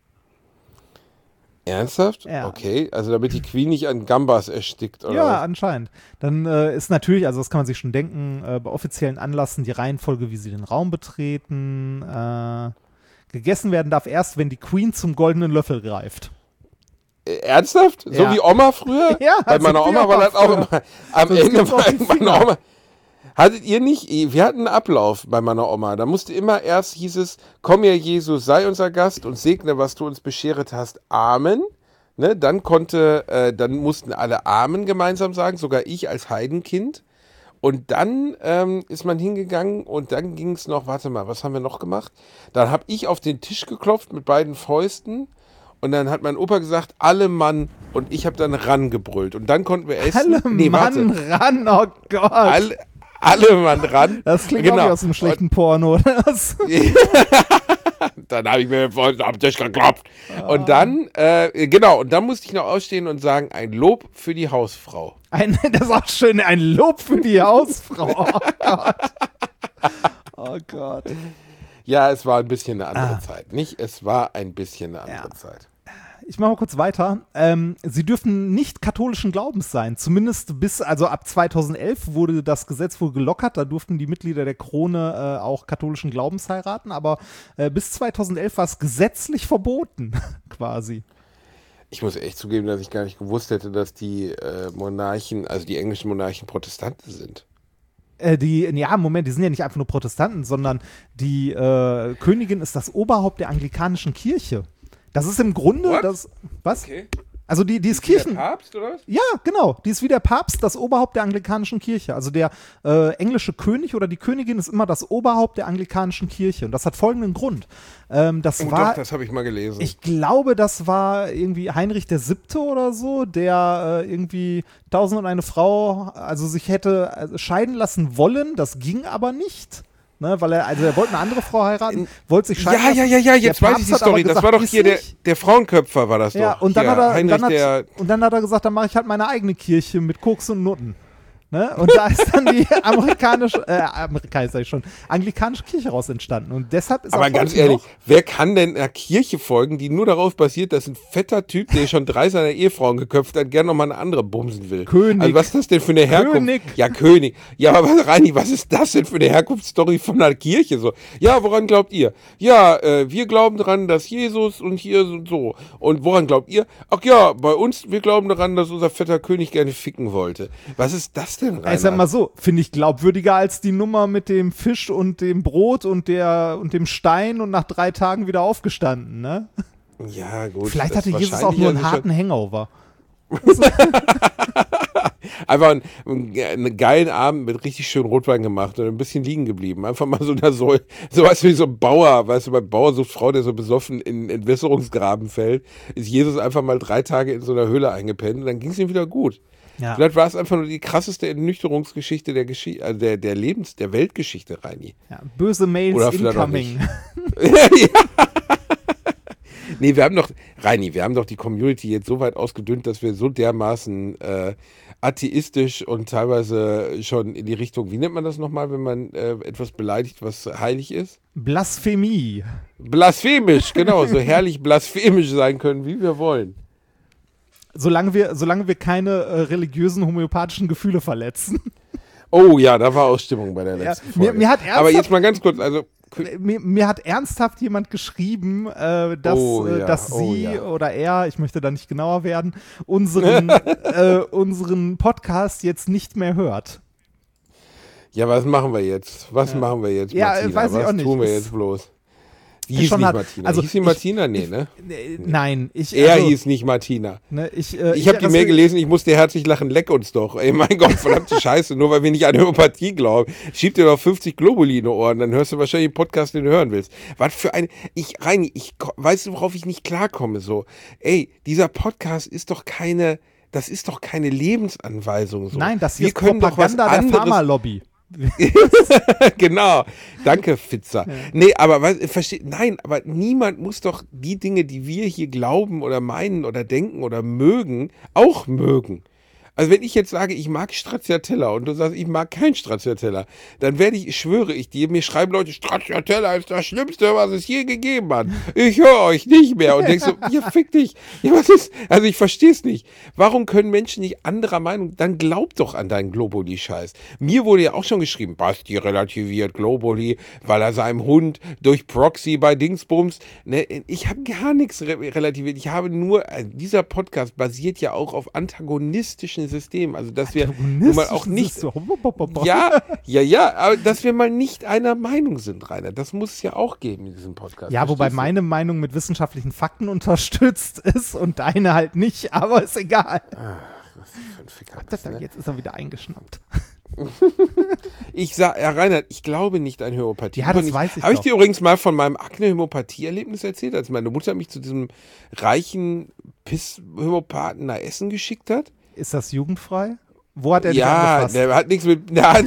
Ernsthaft? Ja. Okay, also damit die Queen nicht an Gambas erstickt, oder? Ja, was? anscheinend. Dann ist natürlich, also das kann man sich schon denken, bei offiziellen Anlässen die Reihenfolge, wie sie den Raum betreten. Gegessen werden darf erst, wenn die Queen zum goldenen Löffel greift. Ernsthaft? So Ja. wie Oma früher? Ja, bei meiner Oma war das auch immer. Am Ende bei meiner Oma. Hattet ihr nicht? Wir hatten einen Ablauf bei meiner Oma. Da musste immer erst, hieß es, komm her Jesus, sei unser Gast und segne, was du uns bescheret hast. Amen. Ne? Dann mussten alle Amen gemeinsam sagen, sogar ich als Heidenkind. Und dann ist man hingegangen und dann ging es noch, warte mal, was haben wir noch gemacht? Dann habe ich auf den Tisch geklopft mit beiden Fäusten und dann hat mein Opa gesagt, alle Mann, und ich habe dann ran gebrüllt. Und dann konnten wir essen. Ran, oh Gott. Alle Mann ran. Das klingt auch wie aus einem schlechten Porno, oder was? Dann habe ich mir am Tisch geklopft. Und dann, und dann musste ich noch ausstehen und sagen, ein Lob für die Hausfrau. Das ist auch schön, ein Lob für die Hausfrau. Oh Gott. Oh Gott. Ja, es war ein bisschen eine andere Zeit. Nicht, es war ein bisschen eine andere Zeit. Ich mache mal kurz weiter. Sie dürfen nicht katholischen Glaubens sein. Zumindest also ab 2011 wurde das Gesetz wohl gelockert. Da durften die Mitglieder der Krone auch katholischen Glaubens heiraten. Aber bis 2011 war es gesetzlich verboten, quasi. Ich muss echt zugeben, dass ich gar nicht gewusst hätte, dass die Monarchen, also die englischen Monarchen Protestanten sind. Die sind ja nicht einfach nur Protestanten, sondern die Königin ist das Oberhaupt der anglikanischen Kirche. Das ist im Grunde das. Was? Okay. Also die ist Wie der Kirchen... Papst, oder was? Ja, genau. Die ist wie der Papst, das Oberhaupt der anglikanischen Kirche. Also der englische König oder die Königin ist immer das Oberhaupt der anglikanischen Kirche. Und das hat folgenden Grund. Das Das habe ich mal gelesen. Ich glaube, das war irgendwie Heinrich VII. Oder so, der irgendwie 1001 Frau, also sich hätte scheiden lassen wollen. Das ging aber nicht. Ne, weil er wollte eine andere Frau heiraten, wollte sich scheiden lassen. Ja, jetzt weiß ich die Story. Das war doch hier der Frauenköpfer, war das doch. Ja, und dann, dann hat er gesagt, dann mache ich halt meine eigene Kirche mit Koks und Nutten. Ne? Und da ist dann die anglikanische Kirche raus entstanden. Und deshalb ist aber ganz ehrlich, wer kann denn einer Kirche folgen, die nur darauf basiert, dass ein fetter Typ, der schon 3 seiner Ehefrauen geköpft hat, gerne nochmal eine andere bumsen will? König. Also was ist das denn für eine Herkunft? König. Ja, König. Ja, aber Reini, was ist das denn für eine Herkunftsstory von einer Kirche? So, ja, woran glaubt ihr? Ja, wir glauben daran, dass Jesus und hier so. Und woran glaubt ihr? Ach ja, bei uns, wir glauben daran, dass unser fetter König gerne ficken wollte. Was ist das denn, Rainer? Ich sag mal so, finde ich glaubwürdiger als die Nummer mit dem Fisch und dem Brot und dem Stein und nach 3 Tagen wieder aufgestanden, ne? Ja, gut. Vielleicht hatte Jesus auch nur einen harten Hangover. Einfach einen geilen Abend mit richtig schön Rotwein gemacht und ein bisschen liegen geblieben. Einfach mal sowas wie so ein Bauer, weißt du, bei Bauer sucht Frau, der so besoffen in Entwässerungsgraben fällt, ist Jesus einfach mal 3 Tage in so einer Höhle eingepennt und dann ging es ihm wieder gut. Ja. Vielleicht war es einfach nur die krasseste Ernüchterungsgeschichte der Weltgeschichte, Reini. Ja, böse Mails oder incoming. Nee, wir haben doch die Community jetzt so weit ausgedünnt, dass wir so dermaßen atheistisch und teilweise schon in die Richtung, wie nennt man das nochmal, wenn man etwas beleidigt, was heilig ist? Blasphemie. Blasphemisch, genau, so herrlich blasphemisch sein können, wie wir wollen. Solange wir keine religiösen, homöopathischen Gefühle verletzen. Oh ja, da war Ausstimmung bei der letzten Folge. Mir hat aber jetzt mal ganz kurz, also mir hat ernsthaft jemand geschrieben, dass sie oder er, ich möchte da nicht genauer werden, unseren Podcast jetzt nicht mehr hört. Ja, was machen wir jetzt? Machen wir jetzt, ja, Martina? Weiß ich auch nicht. Was tun wir jetzt bloß? Die hieß nicht Martina. Also hieß sie Martina? Nee, ne? Nein. Er hieß nicht Martina. Ne, ich habe die Mail gelesen, ich musste herzlich lachen, leck uns doch. Ey, mein Gott, verdammte Scheiße, nur weil wir nicht an Homöopathie glauben. Schieb dir doch 50 Globuli in die Ohren, dann hörst du wahrscheinlich den Podcast, den du hören willst. Was für ein... weißt du, worauf ich nicht klarkomme? So, ey, dieser Podcast ist doch keine... Das ist doch keine Lebensanweisung. So. Nein, das hier ist Propaganda der Pharmalobby. Genau, danke Fitzer. Ja. Nee, aber aber niemand muss doch die Dinge, die wir hier glauben oder meinen oder denken oder mögen, auch mögen. Also wenn ich jetzt sage, ich mag Stracciatella und du sagst, ich mag kein Stracciatella, dann schwöre ich dir, mir schreiben Leute, Stracciatella ist das Schlimmste, was es je gegeben hat. Ich höre euch nicht mehr. Und denkst so, ja, fick dich. Ja, was ist? Also ich verstehe es nicht. Warum können Menschen nicht anderer Meinung? Dann glaub doch an deinen Globuli-Scheiß. Mir wurde ja auch schon geschrieben, Basti relativiert Globuli, weil er seinem Hund durch Proxy bei Dingsbums, ne, ich habe gar nichts relativiert. Ich habe nur, dieser Podcast basiert ja auch auf antagonistischen System, also dass wir mal auch nicht, aber dass wir mal nicht einer Meinung sind, Rainer, das muss es ja auch geben in diesem Podcast. Ja, wobei meine Meinung mit wissenschaftlichen Fakten unterstützt ist und deine halt nicht, aber ist egal. Ach, was für ein Ficker. Ne? Jetzt ist er wieder eingeschnappt. Rainer, ich glaube nicht an Homöopathie. Ja, das weiß ich Habe ich dir übrigens mal von meinem Akne-Homöopathie-Erlebnis erzählt, als meine Mutter mich zu diesem reichen Piss-Homöopathen nach Essen geschickt hat? Ist das jugendfrei? Wo hat er dich angefasst? Der hat nichts mit...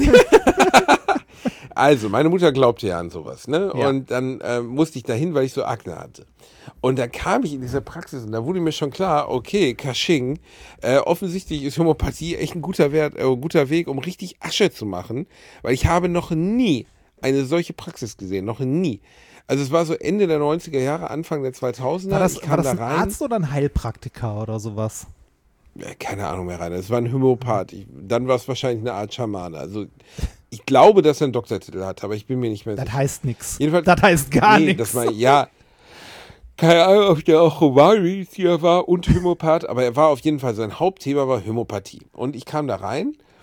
Also, meine Mutter glaubte ja an sowas, ne? Ja. Und dann musste ich dahin, weil ich so Akne hatte. Und dann kam ich in diese Praxis und da wurde mir schon klar, okay, Kasching, offensichtlich ist Homöopathie echt ein guter Weg, um richtig Asche zu machen, weil ich habe noch nie eine solche Praxis gesehen, noch nie. Also es war so Ende der 90er Jahre, Anfang der 2000er. War das ein Arzt oder ein Heilpraktiker oder sowas? Keine Ahnung mehr, Rainer. Es war ein Homöopath. Dann war es wahrscheinlich eine Art Schamane. Also ich glaube, dass er einen Doktortitel hat, aber ich bin mir nicht mehr sicher. Das heißt nichts. Das heißt gar nichts. Keine Ahnung, ob der auch Humanmediziner war und Homöopath, aber er war auf jeden Fall, sein Hauptthema war Homöopathie. Und ich kam da rein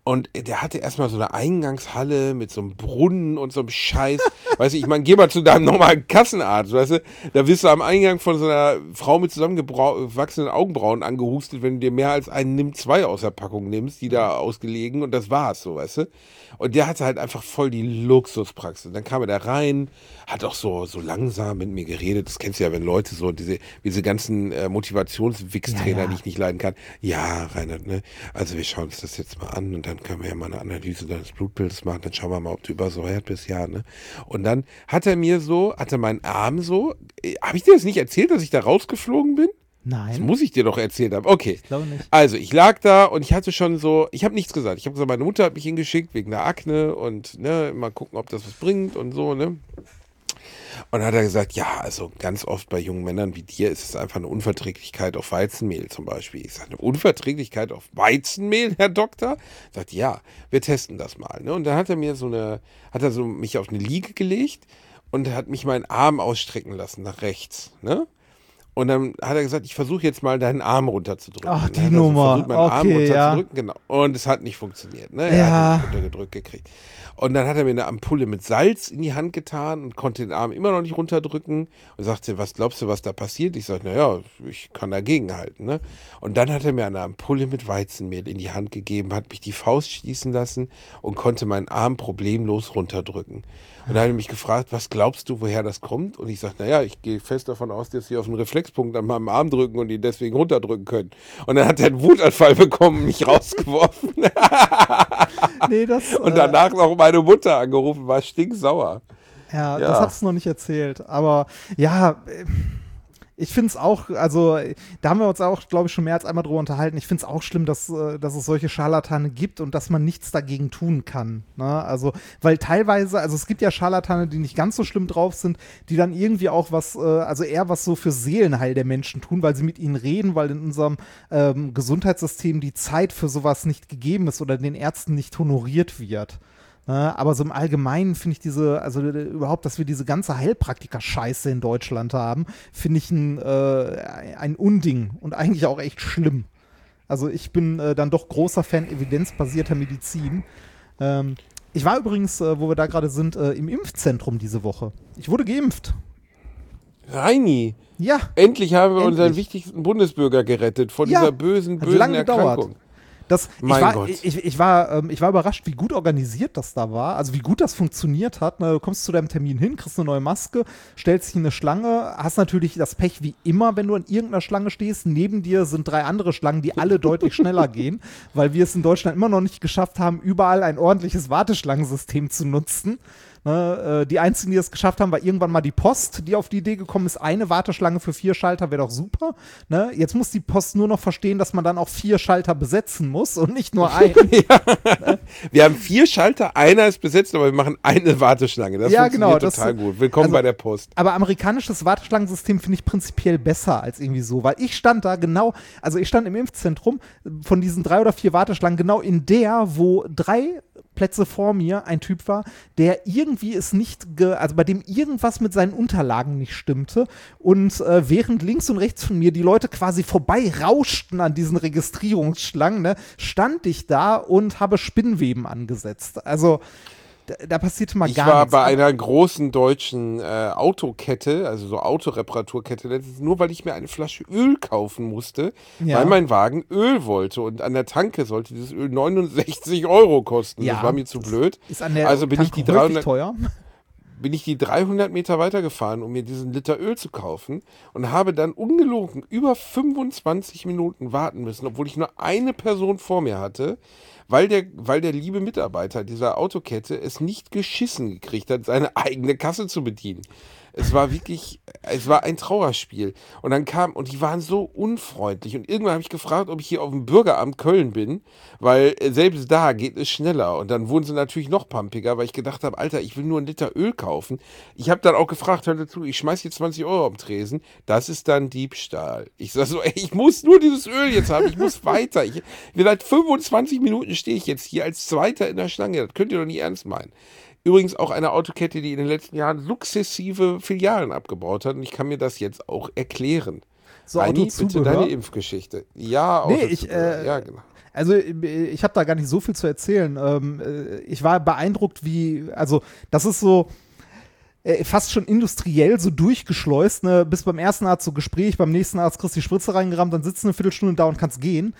Und der hatte erstmal so eine Eingangshalle mit so einem Brunnen und so einem Scheiß. Weißt du, ich meine, geh mal zu deinem normalen Kassenarzt, weißt du? Da wirst du am Eingang von so einer Frau mit zusammengewachsenen Augenbrauen angehustet, wenn du dir mehr als einen Nimm-2 aus der Packung nimmst, die da ausgelegen und das war's so, weißt du? Und der hatte halt einfach voll die Luxuspraxis. Dann kam er da rein, hat auch so langsam mit mir geredet. Das kennst du ja, wenn Leute so diese ganzen Motivationswichstrainer, die ich nicht leiden kann. Ja, Reinhard, ne? Also wir schauen uns das jetzt mal an und dann können wir ja mal eine Analyse deines Blutbildes machen. Dann schauen wir mal, ob du übersäuert bist, ja, ne? Und dann hat er meinen Arm so, habe ich dir das nicht erzählt, dass ich da rausgeflogen bin? Nein. Das muss ich dir doch erzählt haben. Okay. Ich glaube nicht. Also, ich lag da und ich hatte schon so, ich habe nichts gesagt. Ich habe gesagt, meine Mutter hat mich hingeschickt wegen der Akne und ne, mal gucken, ob das was bringt und so, ne? Und dann hat er gesagt, ja, also ganz oft bei jungen Männern wie dir ist es einfach eine Unverträglichkeit auf Weizenmehl zum Beispiel. Ich sage, eine Unverträglichkeit auf Weizenmehl, Herr Doktor? Sagt, ja, wir testen das mal. Ne? Und dann hat er mich auf eine Liege gelegt und hat mich meinen Arm ausstrecken lassen nach rechts. Ne? Und dann hat er gesagt, ich versuche jetzt mal deinen Arm runterzudrücken. Ach, die Nummer. Versucht, meinen Arm runterzudrücken, genau. Und es hat nicht funktioniert. Ne? Er hat mich runtergedrückt gekriegt. Und dann hat er mir eine Ampulle mit Salz in die Hand getan und konnte den Arm immer noch nicht runterdrücken. Und sagte, was glaubst du, was da passiert? Ich sagte, naja, ich kann dagegenhalten. Ne? Und dann hat er mir eine Ampulle mit Weizenmehl in die Hand gegeben, hat mich die Faust schließen lassen und konnte meinen Arm problemlos runterdrücken. Und dann hat er mich gefragt, was glaubst du, woher das kommt? Und ich sagte, naja, ich gehe fest davon aus, dass sie auf einen Reflexpunkt an meinem Arm drücken und ihn deswegen runterdrücken können. Und dann hat er einen Wutanfall bekommen, mich rausgeworfen. Nee, und danach noch meine Mutter angerufen, war stinksauer. Ja, das hast du noch nicht erzählt. Aber ja, ich finde es auch, also da haben wir uns auch, glaube ich, schon mehr als einmal drüber unterhalten. Ich finde es auch schlimm, dass es solche Scharlatane gibt und dass man nichts dagegen tun kann. Ne? Also, weil teilweise, also es gibt ja Scharlatane, die nicht ganz so schlimm drauf sind, die dann irgendwie auch also eher was so für Seelenheil der Menschen tun, weil sie mit ihnen reden, weil in unserem Gesundheitssystem die Zeit für sowas nicht gegeben ist oder den Ärzten nicht honoriert wird. Aber so im Allgemeinen finde ich überhaupt, dass wir diese ganze Heilpraktiker-Scheiße in Deutschland haben, finde ich ein Unding und eigentlich auch echt schlimm. Also ich bin dann doch großer Fan evidenzbasierter Medizin. Ich war übrigens, wo wir da gerade sind, im Impfzentrum diese Woche. Ich wurde geimpft. Reini. Ja. Endlich haben wir unseren wichtigsten Bundesbürger gerettet vor dieser bösen Erkrankung. Ich war überrascht, wie gut organisiert das da war, also wie gut das funktioniert hat. Du kommst zu deinem Termin hin, kriegst eine neue Maske, stellst dich in eine Schlange, hast natürlich das Pech wie immer, wenn du an irgendeiner Schlange stehst. Neben dir sind 3 andere Schlangen, die alle deutlich schneller gehen, weil wir es in Deutschland immer noch nicht geschafft haben, überall ein ordentliches Warteschlangensystem zu nutzen. Die einzigen, die es geschafft haben, war irgendwann mal die Post, die auf die Idee gekommen ist, eine Warteschlange für 4 Schalter wäre doch super. Ne? Jetzt muss die Post nur noch verstehen, dass man dann auch 4 Schalter besetzen muss und nicht nur einen. Wir haben 4 Schalter, einer ist besetzt, aber wir machen eine Warteschlange. Das funktioniert total gut. Willkommen bei der Post. Aber amerikanisches Warteschlangensystem finde ich prinzipiell besser als irgendwie so, weil ich stand da genau, also ich stand im Impfzentrum von diesen 3 oder 4 Warteschlangen genau in der, wo 3 Plätze vor mir ein Typ war, der irgendwie also bei dem irgendwas mit seinen Unterlagen nicht stimmte und während links und rechts von mir die Leute quasi vorbei rauschten an diesen Registrierungsschlangen, ne, stand ich da und habe Spinnweben angesetzt. Also da passierte mal gar nichts. Ich war bei einer großen deutschen Autokette, also so Autoreparaturkette, nur weil ich mir eine Flasche Öl kaufen musste, weil mein Wagen Öl wollte. Und an der Tanke sollte dieses Öl 69 € kosten. Das war mir zu blöd. Ist an der also bin Tanke ich die 300 teuer? Bin ich die 300 Meter weitergefahren, um mir diesen Liter Öl zu kaufen und habe dann ungelogen über 25 Minuten warten müssen, obwohl ich nur eine Person vor mir hatte, weil der liebe Mitarbeiter dieser Autokette es nicht geschissen gekriegt hat, seine eigene Kasse zu bedienen. Es war ein Trauerspiel. Und dann die waren so unfreundlich. Und irgendwann habe ich gefragt, ob ich hier auf dem Bürgeramt Köln bin, weil selbst da geht es schneller. Und dann wurden sie natürlich noch pumpiger, weil ich gedacht habe, Alter, ich will nur einen Liter Öl kaufen. Ich habe dann auch gefragt, hör dazu, ich schmeiß hier 20 € am Tresen. Das ist dann Diebstahl. Ich sage so, ey, ich muss nur dieses Öl jetzt haben. Ich muss weiter. Seit 25 Minuten stehe ich jetzt hier als Zweiter in der Schlange. Das könnt ihr doch nicht ernst meinen. Übrigens auch eine Autokette, die in den letzten Jahren sukzessive Filialen abgebaut hat. Und ich kann mir das jetzt auch erklären. so Heini, bitte Autozubehör. deine Impfgeschichte. Ja, Nee, Autozubehör. Ja, genau. Also ich habe da gar nicht so viel zu erzählen. Ich war beeindruckt, also das ist so fast schon industriell so durchgeschleust, ne? Bis beim ersten Arzt so Gespräch, beim nächsten Arzt kriegst du die Spritze reingerammt, dann sitzt du eine Viertelstunde da und kannst gehen.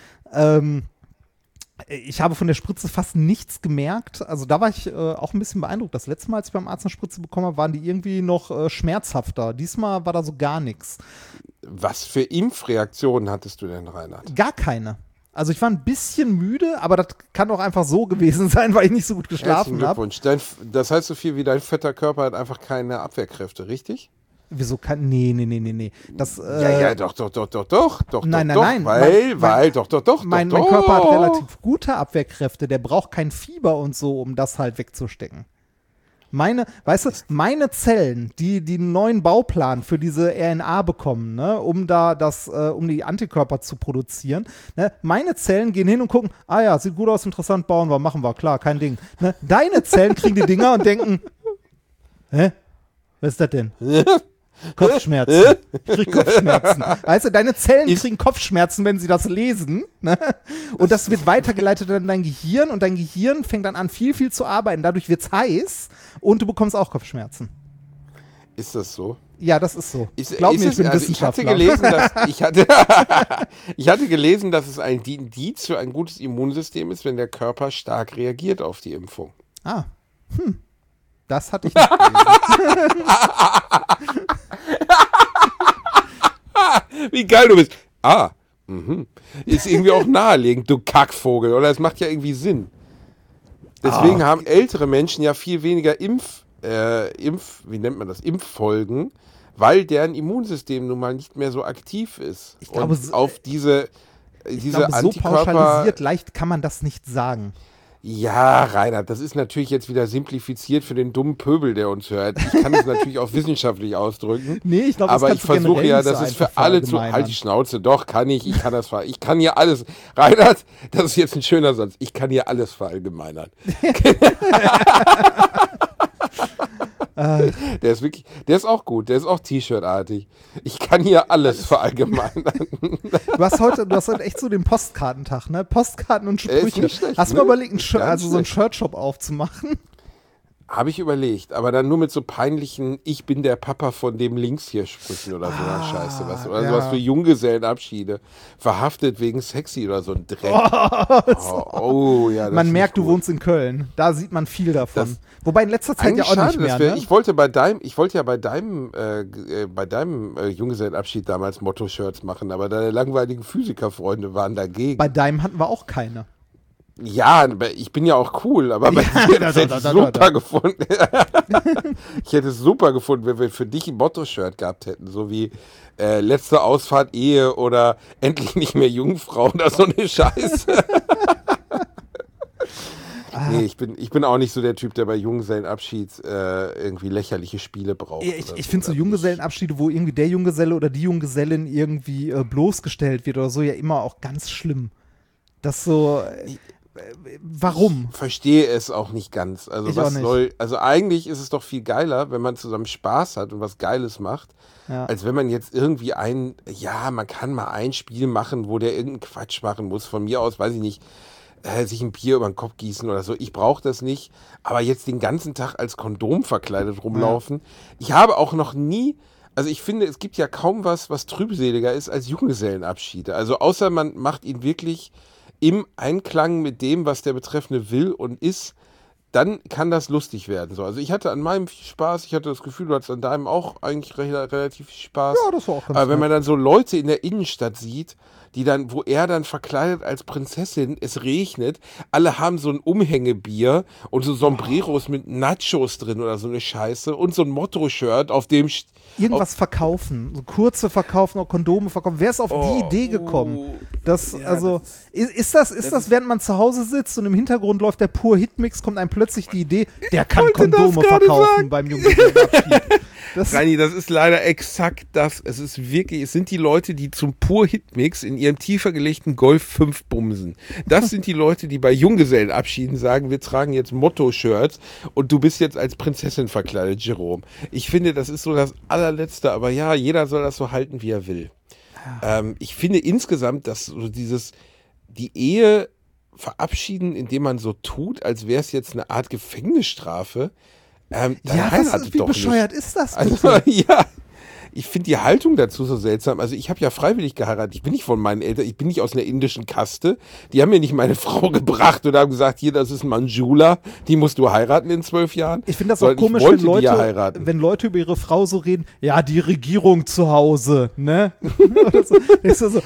Ich habe von der Spritze fast nichts gemerkt. Also da war ich auch ein bisschen beeindruckt. Das letzte Mal, als ich beim Arzt eine Spritze bekommen habe, waren die irgendwie noch schmerzhafter. Diesmal war da so gar nichts. Was für Impfreaktionen hattest du denn, Reinhard? Gar keine. Also ich war ein bisschen müde, aber das kann auch einfach so gewesen sein, weil ich nicht so gut geschlafen habe. Glückwunsch. Das heißt so viel wie dein fetter Körper hat einfach keine Abwehrkräfte, richtig? Wieso kann. Nee. Das, Ja, doch. Nein. Doch. Mein Körper hat relativ gute Abwehrkräfte, der braucht kein Fieber und so, um das halt wegzustecken. Meine Zellen, die einen neuen Bauplan für diese RNA bekommen, ne, um die Antikörper zu produzieren, ne, meine Zellen gehen hin und gucken, ja, sieht gut aus, interessant, bauen wir, machen wir, klar, kein Ding. Ne, deine Zellen kriegen die Dinger und denken, hä? Was ist das denn? Kopfschmerzen. Ich krieg Kopfschmerzen. Weißt du, deine Zellen kriegen Kopfschmerzen, wenn sie das lesen. Ne? Und das wird weitergeleitet in dein Gehirn und dein Gehirn fängt dann an, viel, viel zu arbeiten. Dadurch wird's heiß und du bekommst auch Kopfschmerzen. Ist das so? Ja, das ist so. Glaub mir, ich bin Wissenschaftler. Ich hatte gelesen, dass es ein Indiz für ein gutes Immunsystem ist, wenn der Körper stark reagiert auf die Impfung. Das hatte ich nicht gelesen. Wie geil du bist. Ist irgendwie auch naheliegend, du Kackvogel. Oder es macht ja irgendwie Sinn. Deswegen haben ältere Menschen ja viel weniger Impffolgen, weil deren Immunsystem nun mal nicht mehr so aktiv ist. Ich glaube, und auf diese so Antikörper. pauschalisiert leicht kann man das nicht sagen. Ja, Reinhard, das ist natürlich jetzt wieder simplifiziert für den dummen Pöbel, der uns hört. Ich kann es natürlich auch wissenschaftlich ausdrücken. Nee, ich glaube, aber ich versuche ja, das ist für alle zu. Halt die Schnauze, doch, kann ich. Ich kann das ich kann hier alles. Reinhard, das ist jetzt ein schöner Satz. Ich kann hier alles verallgemeinern. Der ist wirklich, der ist auch gut, der ist auch T-Shirt-artig. Ich kann hier alles verallgemeinern. Du hast heute echt so den Postkartentag, ne? Postkarten und Sprüche. Nicht schlecht, hast du ne? mal überlegt, so einen Shirtshop aufzumachen? Habe ich überlegt, aber dann nur mit so peinlichen Ich bin der Papa von dem Links hier Sprüchen oder so eine Scheiße. Oder sowas für Junggesellenabschiede. Verhaftet wegen Sexy oder so ein Dreck. Man merkt, du wohnst in Köln. Da sieht man viel davon. Wobei in letzter Zeit ja auch nicht mehr. Ne? Ich wollte ja bei deinem Junggesellenabschied damals Motto-Shirts machen, aber deine langweiligen Physikerfreunde waren dagegen. Bei deinem hatten wir auch keine. Ja, ich bin ja auch cool, aber bei dir hätte ich super gefunden. Ich hätte es super gefunden, wenn wir für dich ein Motto-Shirt gehabt hätten, so wie letzte Ausfahrt Ehe oder endlich nicht mehr Jungfrau oder so eine Scheiße. Nee, ich bin auch nicht so der Typ, der bei Junggesellenabschied irgendwie lächerliche Spiele braucht. Ich finde so Junggesellenabschiede, wo irgendwie der Junggeselle oder die Junggesellin irgendwie bloßgestellt wird oder so, ja immer auch ganz schlimm. Das so... Warum? Ich verstehe es auch nicht ganz. Also nicht. Also eigentlich ist es doch viel geiler, wenn man zusammen Spaß hat und was Geiles macht, als wenn man jetzt irgendwie man kann mal ein Spiel machen, wo der irgendeinen Quatsch machen muss. Von mir aus, weiß ich nicht, sich ein Bier über den Kopf gießen oder so. Ich brauche das nicht. Aber jetzt den ganzen Tag als Kondom verkleidet rumlaufen. Ich habe auch noch nie... Also ich finde, es gibt ja kaum was trübseliger ist als Junggesellenabschiede. Also außer man macht ihn wirklich im Einklang mit dem, was der Betreffende will und ist, dann kann das lustig werden. So. Also ich hatte an meinem viel Spaß, ich hatte das Gefühl, du hattest an deinem auch eigentlich relativ viel Spaß. Ja, das war auch ganz Aber wenn man dann so Leute in der Innenstadt sieht, wo er dann verkleidet als Prinzessin, es regnet, alle haben so ein Umhängebier und so Sombreros mit Nachos drin oder so eine Scheiße und so ein Motto-Shirt, auf dem irgendwas verkaufen, so kurze verkaufen, auch Kondome verkaufen. Wer ist auf die Idee gekommen? Ist das, während man zu Hause sitzt und im Hintergrund läuft der Pur Hitmix, kommt einem plötzlich die Idee, der kann Kondome verkaufen beim Junggesellenabschied. Rani, das ist leider exakt das. Es sind die Leute, die zum Pur Hitmix in ihrem tiefer gelegten Golf 5 bumsen. Das sind die Leute, die bei Junggesellenabschieden sagen, wir tragen jetzt Motto-Shirts und du bist jetzt als Prinzessin verkleidet, Jerome. Ich finde, das ist so das allerletzte, aber ja, jeder soll das so halten, wie er will. Ich finde insgesamt, dass so die Ehe verabschieden, indem man so tut, als wäre es jetzt eine Art Gefängnisstrafe. Wie bescheuert ist das bitte? Also, ja. Ich finde die Haltung dazu so seltsam. Also ich habe ja freiwillig geheiratet. Ich bin nicht von meinen Eltern, ich bin nicht aus einer indischen Kaste. Die haben mir nicht meine Frau gebracht und haben gesagt, hier, das ist Manjula, die musst du heiraten in 12 Jahren. Ich finde das auch komisch, wenn Leute über ihre Frau so reden, ja, die Regierung zu Hause, ne? so,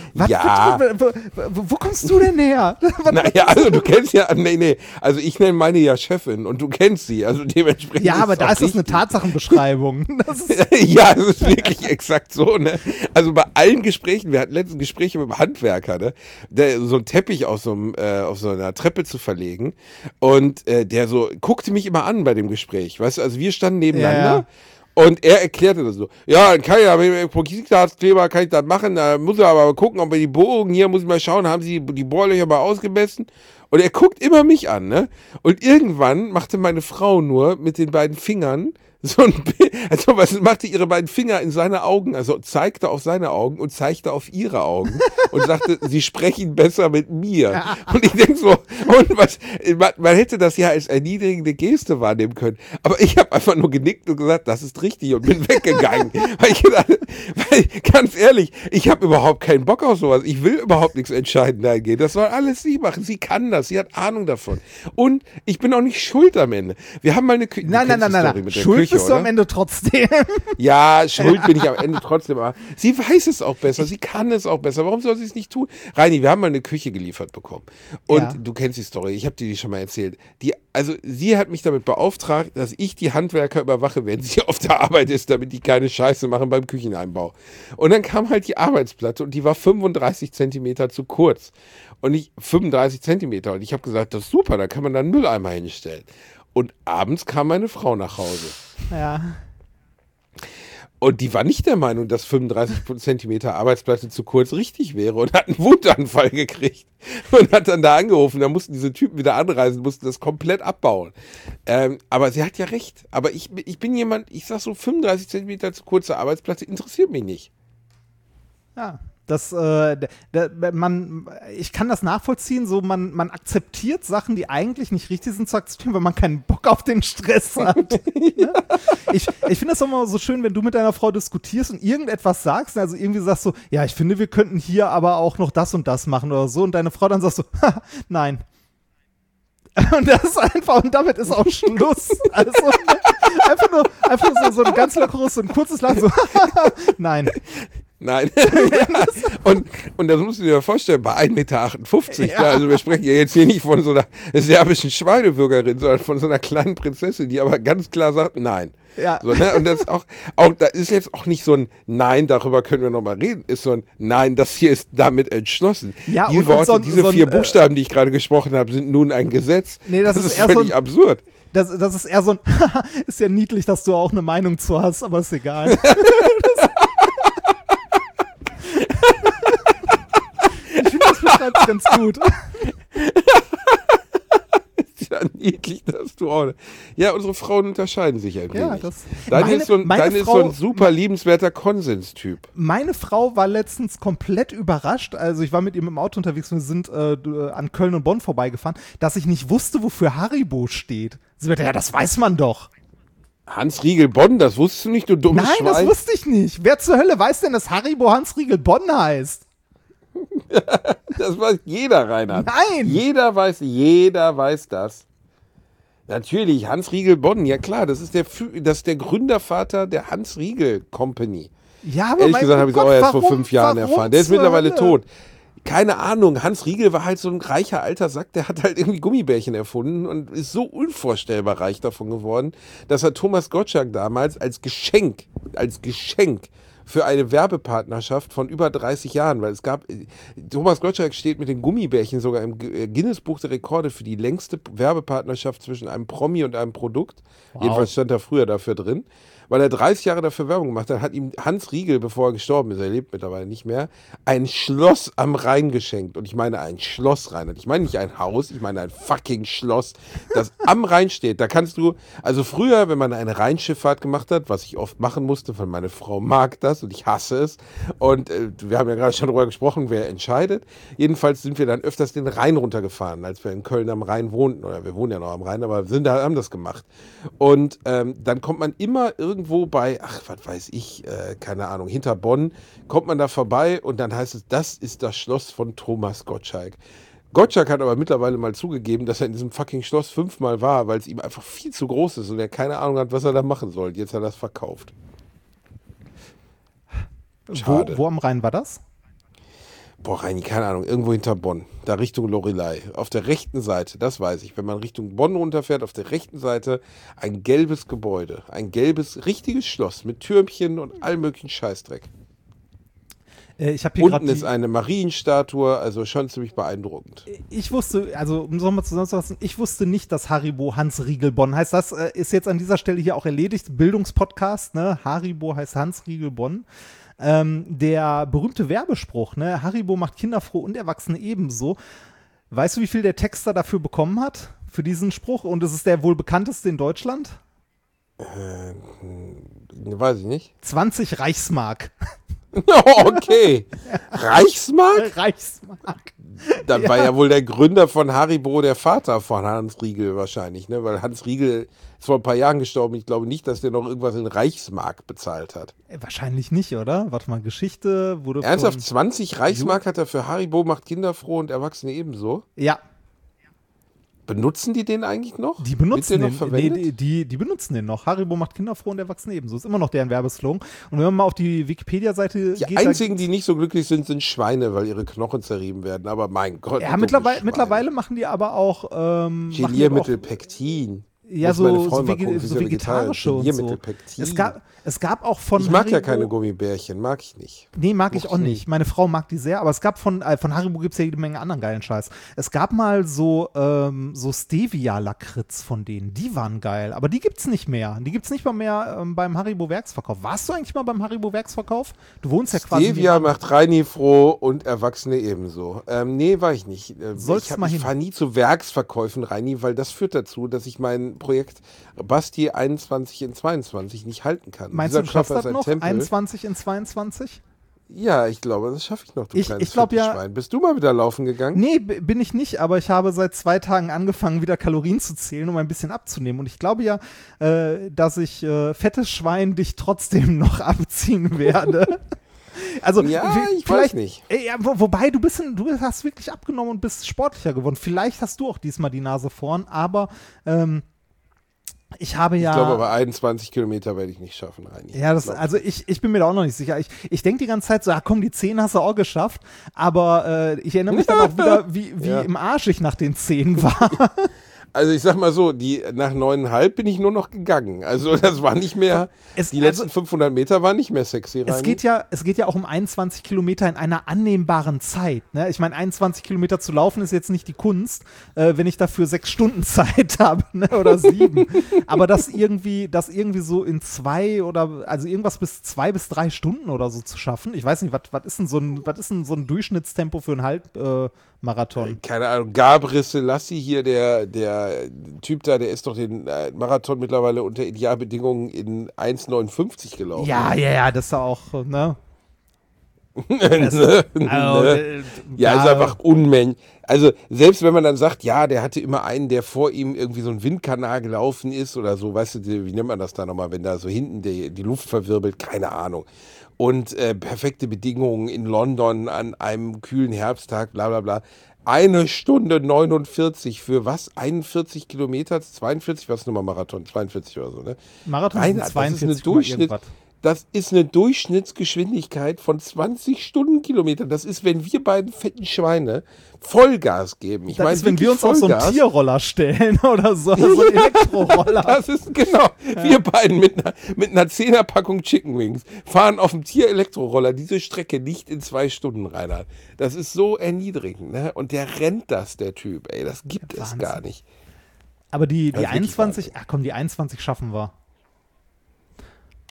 wo kommst du denn her? Naja, also du kennst ja, nee, also ich nenne meine ja Chefin und du kennst sie, also dementsprechend. Ja, aber da ist das eine Tatsachenbeschreibung. Ja, es ist wirklich exakt so, ne? Also bei allen Gesprächen, wir hatten letztens Gespräche mit einem Handwerker, ne? Der so einen Teppich auf so einer Treppe zu verlegen und der so guckte mich immer an bei dem Gespräch, weißt du, also wir standen nebeneinander. Ja. Und er erklärte das so, ja, dann kann ich ja mit dem Epoxidglaskleber kann ich das machen, da muss er aber gucken, ob wir die Bohrungen hier, muss ich mal schauen, haben sie die Bohrlöcher mal ausgemessen? Und er guckt immer mich an, ne? Und irgendwann machte meine Frau nur mit den beiden Fingern so ein Bild, also was machte ihre beiden Finger in seine Augen, also zeigte auf seine Augen und zeigte auf ihre Augen und sagte, sie sprechen besser mit mir. Und ich denke so, und was, man hätte das ja als erniedrigende Geste wahrnehmen können, aber ich habe einfach nur genickt und gesagt, das ist richtig und bin weggegangen. weil ganz ehrlich, ich habe überhaupt keinen Bock auf sowas, ich will überhaupt nichts entscheidend eingehen, das soll alles sie machen, sie kann das, sie hat Ahnung davon. Und ich bin auch nicht schuld am Ende. Wir haben mal eine Küche. Nein. Schuld bist du am Ende trotzdem. Ja, schuld bin ich am Ende trotzdem. Aber sie weiß es auch besser, sie kann es auch besser. Warum soll sie es nicht tun? Reini, wir haben mal eine Küche geliefert bekommen. Und du kennst die Story, ich habe dir die schon mal erzählt. Also sie hat mich damit beauftragt, dass ich die Handwerker überwache, wenn sie auf der Arbeit ist, damit die keine Scheiße machen beim Kücheneinbau. Und dann kam halt die Arbeitsplatte und die war 35 Zentimeter zu kurz. Und 35 Zentimeter. Und ich habe gesagt, das ist super, da kann man dann einen Mülleimer hinstellen. Und abends kam meine Frau nach Hause. Ja. Und die war nicht der Meinung, dass 35 Zentimeter Arbeitsplatte zu kurz richtig wäre und hat einen Wutanfall gekriegt. Und hat dann da angerufen, da mussten diese Typen wieder anreisen, mussten das komplett abbauen. Aber sie hat ja recht. Aber ich bin jemand, ich sag so 35 Zentimeter zu kurze Arbeitsplatte interessiert mich nicht. Ja. Ich kann das nachvollziehen, so man akzeptiert Sachen, die eigentlich nicht richtig sind zu akzeptieren, weil man keinen Bock auf den Stress hat. Ja. Ich finde das auch immer so schön, wenn du mit deiner Frau diskutierst und irgendetwas sagst, also irgendwie sagst du, ja, ich finde, wir könnten hier aber auch noch das und das machen oder so und deine Frau dann sagst so, nein. Und das ist einfach, und damit ist auch Schluss. Also einfach nur so ein ganz lockeres, so ein kurzes Lachen, so, nein. Nein. Ja. Und das musst du dir vorstellen, bei 1,58 Meter, ja. Also wir sprechen ja jetzt hier nicht von so einer serbischen Schweinebürgerin, sondern von so einer kleinen Prinzessin, die aber ganz klar sagt, nein. Ja. So, ne? Und das ist auch, da ist jetzt auch nicht so ein Nein, darüber können wir nochmal reden, ist so ein Nein, das hier ist damit entschlossen. Ja, die Worte, diese 4 Buchstaben, die ich gerade gesprochen habe, sind nun ein Gesetz. Nee, das ist völlig absurd. Das ist eher so ein, ist ja niedlich, dass du auch eine Meinung zu hast, aber ist egal. Ich finde, das beschreibt ganz gut. Ist ja niedlich, dass du auch. Ja, unsere Frauen unterscheiden sich ein wenig. Ja, Deine ist so ein super liebenswerter Konsenstyp. Meine Frau war letztens komplett überrascht, also ich war mit ihr im Auto unterwegs und wir sind an Köln und Bonn vorbeigefahren, dass ich nicht wusste, wofür Haribo steht. Sie meinte, ja, das weiß man doch. Hans Riegel Bonn, das wusstest du nicht, du dummes Schwein? Nein, das wusste ich nicht. Wer zur Hölle weiß denn, dass Haribo Hans Riegel Bonn heißt? Das weiß jeder, Reinhard. Nein! Jeder weiß das. Natürlich, Hans Riegel Bonn, ja klar, das ist der Gründervater der Hans Riegel Company. Ja, aber ehrlich gesagt habe ich es auch erst vor 5 Jahren erfahren. Der ist mittlerweile tot. Keine Ahnung, Hans Riegel war halt so ein reicher alter Sack, der hat halt irgendwie Gummibärchen erfunden und ist so unvorstellbar reich davon geworden, dass er Thomas Gottschalk damals als Geschenk für eine Werbepartnerschaft von über 30 Jahren, weil Thomas Gottschalk steht mit den Gummibärchen sogar im Guinness-Buch der Rekorde für die längste Werbepartnerschaft zwischen einem Promi und einem Produkt. Wow. Jedenfalls stand er früher dafür drin. weil er 30 Jahre dafür Werbung gemacht hat, hat ihm Hans Riegel, bevor er gestorben ist, er lebt mittlerweile nicht mehr, ein Schloss am Rhein geschenkt. Und ich meine ein Schloss, Reinhard. Ich meine nicht ein Haus, ich meine ein fucking Schloss, das am Rhein steht. Da kannst du, also früher, wenn man eine Rheinschifffahrt gemacht hat, was ich oft machen musste, weil meine Frau mag das und ich hasse es. Und wir haben ja gerade schon darüber gesprochen, wer entscheidet. Jedenfalls sind wir dann öfters den Rhein runtergefahren, als wir in Köln am Rhein wohnten. Oder wir wohnen ja noch am Rhein, aber haben das gemacht. Und dann kommt man immer irgendwo bei, was weiß ich, keine Ahnung, hinter Bonn, kommt man da vorbei und dann heißt es, das ist das Schloss von Thomas Gottschalk. Gottschalk hat aber mittlerweile mal zugegeben, dass er in diesem fucking Schloss 5-mal war, weil es ihm einfach viel zu groß ist und er keine Ahnung hat, was er da machen soll. Jetzt hat er das verkauft. Schade. Wo am Rhein war das? Boah, Reini, keine Ahnung, irgendwo hinter Bonn, da Richtung Loreley, auf der rechten Seite, das weiß ich, wenn man Richtung Bonn runterfährt, auf der rechten Seite ein gelbes Gebäude, ein gelbes, richtiges Schloss mit Türmchen und allem möglichen Scheißdreck. Ich habe hier Unten ist eine Marienstatue, also schon ziemlich beeindruckend. Ich wusste, also um es nochmal zusammenzufassen, ich wusste nicht, dass Haribo Hans Riegel Bonn heißt. Das ist jetzt an dieser Stelle hier auch erledigt, Bildungspodcast, ne? Haribo heißt Hans Riegel Bonn. Der berühmte Werbespruch, ne? Haribo macht Kinder froh und Erwachsene ebenso. Weißt du, wie viel der Texter dafür bekommen hat? Für diesen Spruch? Und es ist der wohl bekannteste in Deutschland? Weiß ich nicht. 20 Reichsmark. Okay. Reichsmark? Reichsmark. Dann war ja wohl der Gründer von Haribo der Vater von Hans Riegel wahrscheinlich, ne? Weil Hans Riegel ist vor ein paar Jahren gestorben. Ich glaube nicht, dass der noch irgendwas in Reichsmark bezahlt hat. Wahrscheinlich nicht, oder? Warte mal, Geschichte wurde Ernsthaft, 20 Reichsmark hat er für Haribo macht Kinder froh und Erwachsene ebenso? Ja. Benutzen die den eigentlich noch? Die benutzen den noch verwendet? Die benutzen den noch. Haribo macht Kinder froh und Erwachsene ebenso. Ist immer noch deren Werbeslogan. Und wenn man mal auf die Wikipedia-Seite geht. Die einzigen, die nicht so glücklich sind, sind Schweine, weil ihre Knochen zerrieben werden. Aber mein Gott. Ja, mittlerweile machen die aber auch Geliermittel, Pektin. Ja, so vegetarische und so. Es gab auch von Ich mag Haribo, ja keine Gummibärchen, mag ich nicht. Nee, mag ich auch nicht. Meine Frau mag die sehr, aber es gab von Haribo gibt es ja jede Menge anderen geilen Scheiß. Es gab mal so Stevia-Lakritz von denen, die waren geil, aber die gibt's nicht mehr. Die gibt's nicht mal mehr beim Haribo-Werksverkauf. Warst du eigentlich mal beim Haribo-Werksverkauf? Du wohnst ja quasi Stevia macht Reini froh und Erwachsene ebenso. Nee, war ich nicht. Ich fahre nie zu Werksverkäufen, Reini, weil das führt dazu, dass ich mein Projekt Basti 21 in 22 nicht halten kann. Meinst du, schaffst du das noch? 21 in 22? Ja, ich glaube, das schaffe ich noch, du kleines ich glaube ja. Schwein. Bist du mal wieder laufen gegangen? Nee, bin ich nicht, aber ich habe seit 2 Tagen angefangen, wieder Kalorien zu zählen, um ein bisschen abzunehmen. Und ich glaube ja, dass ich fettes Schwein dich trotzdem noch abziehen werde. Also, ja, ich weiß nicht. Wobei, du hast wirklich abgenommen und bist sportlicher geworden. Vielleicht hast du auch diesmal die Nase vorn, aber ich glaube aber 21 Kilometer werde ich nicht schaffen, Reini. Ja, ich bin mir da auch noch nicht sicher. Ich denke die ganze Zeit so, komm, die 10 hast du auch geschafft, aber ich erinnere mich dann auch wieder, wie im Arsch ich nach den 10 war. Also ich sag mal so, nach 9,5 bin ich nur noch gegangen. Also das war nicht mehr, die letzten 500 Meter waren nicht mehr sexy, Reini. Es geht ja auch um 21 Kilometer in einer annehmbaren Zeit. Ne? Ich meine, 21 Kilometer zu laufen ist jetzt nicht die Kunst, wenn ich dafür 6 Stunden Zeit habe, ne? Oder 7. Aber das irgendwie so in 2 oder, also irgendwas bis 2 bis 3 Stunden oder so zu schaffen. Ich weiß nicht, was ist denn so ein Durchschnittstempo für einen Halbmarathon? Keine Ahnung, Gabriel Selassie hier, der Typ da, der ist doch den Marathon mittlerweile unter Idealbedingungen in 1,59 gelaufen. Ja, das ist auch, ne? Ja, ist einfach Unmensch. Also selbst wenn man dann sagt, ja, der hatte immer einen, der vor ihm irgendwie so einen Windkanal gelaufen ist oder so, weißt du, wie nennt man das da nochmal, wenn da so hinten die Luft verwirbelt, keine Ahnung. Und perfekte Bedingungen in London an einem kühlen Herbsttag, bla bla bla. 1 Stunde 49 für was? 41 Kilometer? 42? Was ist nochmal Marathon? 42 oder so, ne? Marathon ist 42, das ist eine Durchschnittsgeschwindigkeit von 20 Stundenkilometern. Das ist, wenn wir beiden fetten Schweine Vollgas geben. Ich meine, wenn wir uns auf so einen Tierroller stellen oder so, so einen Elektroroller. Das ist genau. Ja. Wir beiden mit einer 10er-Packung Chicken Wings fahren auf dem Tier-Elektroroller diese Strecke nicht in 2 Stunden, Reinhard. Das ist so erniedrigend, ne? Und der rennt der Typ, ey. Das gibt es gar nicht. Aber die 21, die 21 schaffen wir.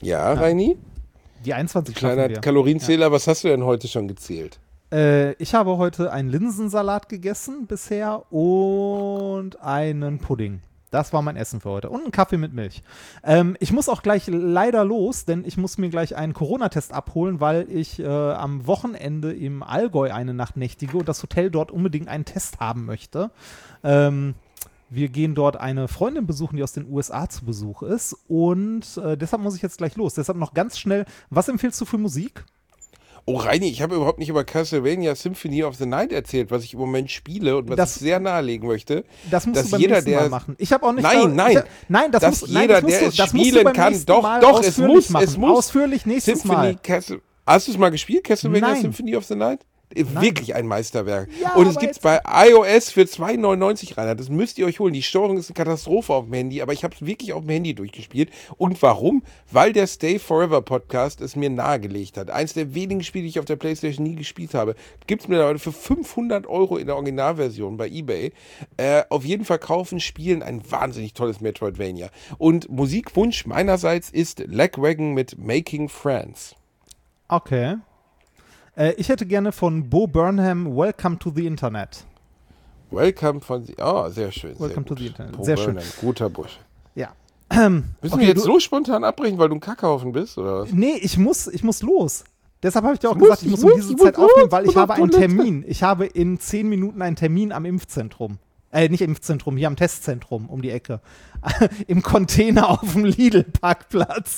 Ja, Reini? Die 21 schaffen Kleiner wir. Kalorienzähler, was hast du denn heute schon gezählt? Ich habe heute einen Linsensalat gegessen bisher und einen Pudding. Das war mein Essen für heute. Und einen Kaffee mit Milch. Ich muss auch gleich leider los, denn ich muss mir gleich einen Corona-Test abholen, weil ich am Wochenende im Allgäu eine Nacht nächtige und das Hotel dort unbedingt einen Test haben möchte. Wir gehen dort eine Freundin besuchen, die aus den USA zu Besuch ist. Und deshalb muss ich jetzt gleich los. Deshalb noch ganz schnell, was empfiehlst du für Musik? Oh, Reini, ich habe überhaupt nicht über Castlevania Symphony of the Night erzählt, was ich im Moment spiele und was ich sehr nahelegen möchte. Das musst du beim nächsten Mal machen. Ich habe auch nicht... Nein, das jeder, der es spielen kann, doch, es muss. Ausführlich nächstes Mal. Hast du es mal gespielt, Castlevania Symphony of the Night? Wirklich ein Meisterwerk. Ja, und es gibt es bei iOS für 2,99 rein. Das müsst ihr euch holen. Die Steuerung ist eine Katastrophe auf dem Handy, aber ich habe es wirklich auf dem Handy durchgespielt. Und warum? Weil der Stay Forever Podcast es mir nahegelegt hat. Eins der wenigen Spiele, die ich auf der PlayStation nie gespielt habe. Gibt es mittlerweile für 500 € in der Originalversion bei eBay. Auf jeden Fall kaufen, spielen. Ein wahnsinnig tolles Metroidvania. Und Musikwunsch meinerseits ist Lagwagon mit Making Friends. Okay. Ich hätte gerne von Bo Burnham Welcome to the Internet. Welcome von... Oh, sehr schön. Welcome to the Internet. Bo sehr Burnham, schön. Guter Bursche. Ja. Müssen wir jetzt so spontan abbrechen, weil du ein Kackhaufen bist, oder was? Nee, ich muss los. Deshalb habe ich dir auch gesagt, ich muss um diese Zeit aufnehmen, weil ich habe einen Termin. Ich habe in 10 Minuten einen Termin am Impfzentrum. Nicht Impfzentrum, hier am Testzentrum um die Ecke. Im Container auf dem Lidl-Parkplatz.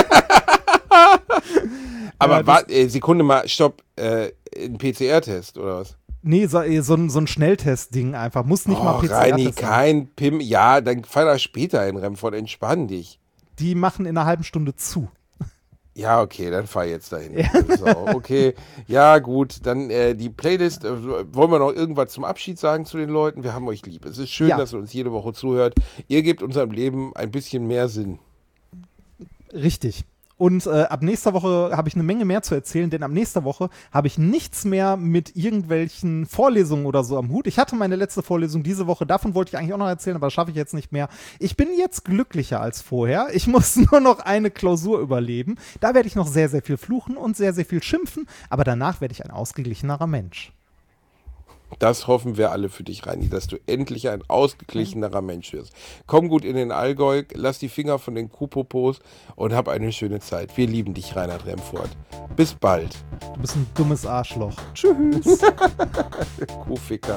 Aber Sekunde mal, stopp, ein PCR-Test oder was? Nee, so ein Schnelltest-Ding einfach. Muss nicht mal PCR-Test Reini, kein PIM. Ja, dann fahr da später in Remford, entspann dich. Die machen in einer halben Stunde zu. Ja, okay, dann fahr jetzt dahin. Ja. Okay, ja gut, dann die Playlist, wollen wir noch irgendwas zum Abschied sagen zu den Leuten? Wir haben euch lieb. Es ist schön, dass ihr uns jede Woche zuhört. Ihr gebt unserem Leben ein bisschen mehr Sinn. Richtig. Und ab nächster Woche habe ich eine Menge mehr zu erzählen, denn ab nächster Woche habe ich nichts mehr mit irgendwelchen Vorlesungen oder so am Hut. Ich hatte meine letzte Vorlesung diese Woche, davon wollte ich eigentlich auch noch erzählen, aber das schaffe ich jetzt nicht mehr. Ich bin jetzt glücklicher als vorher. Ich muss nur noch eine Klausur überleben. Da werde ich noch sehr, sehr viel fluchen und sehr, sehr viel schimpfen, aber danach werde ich ein ausgeglichenerer Mensch. Das hoffen wir alle für dich, Reini, dass du endlich ein ausgeglichenerer Mensch wirst. Komm gut in den Allgäu, lass die Finger von den Kuhpopos und hab eine schöne Zeit. Wir lieben dich, Reinhard Remford. Bis bald. Du bist ein dummes Arschloch. Tschüss. Kuhficker.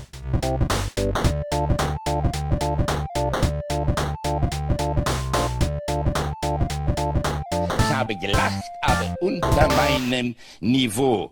Ich habe gelacht, aber unter meinem Niveau.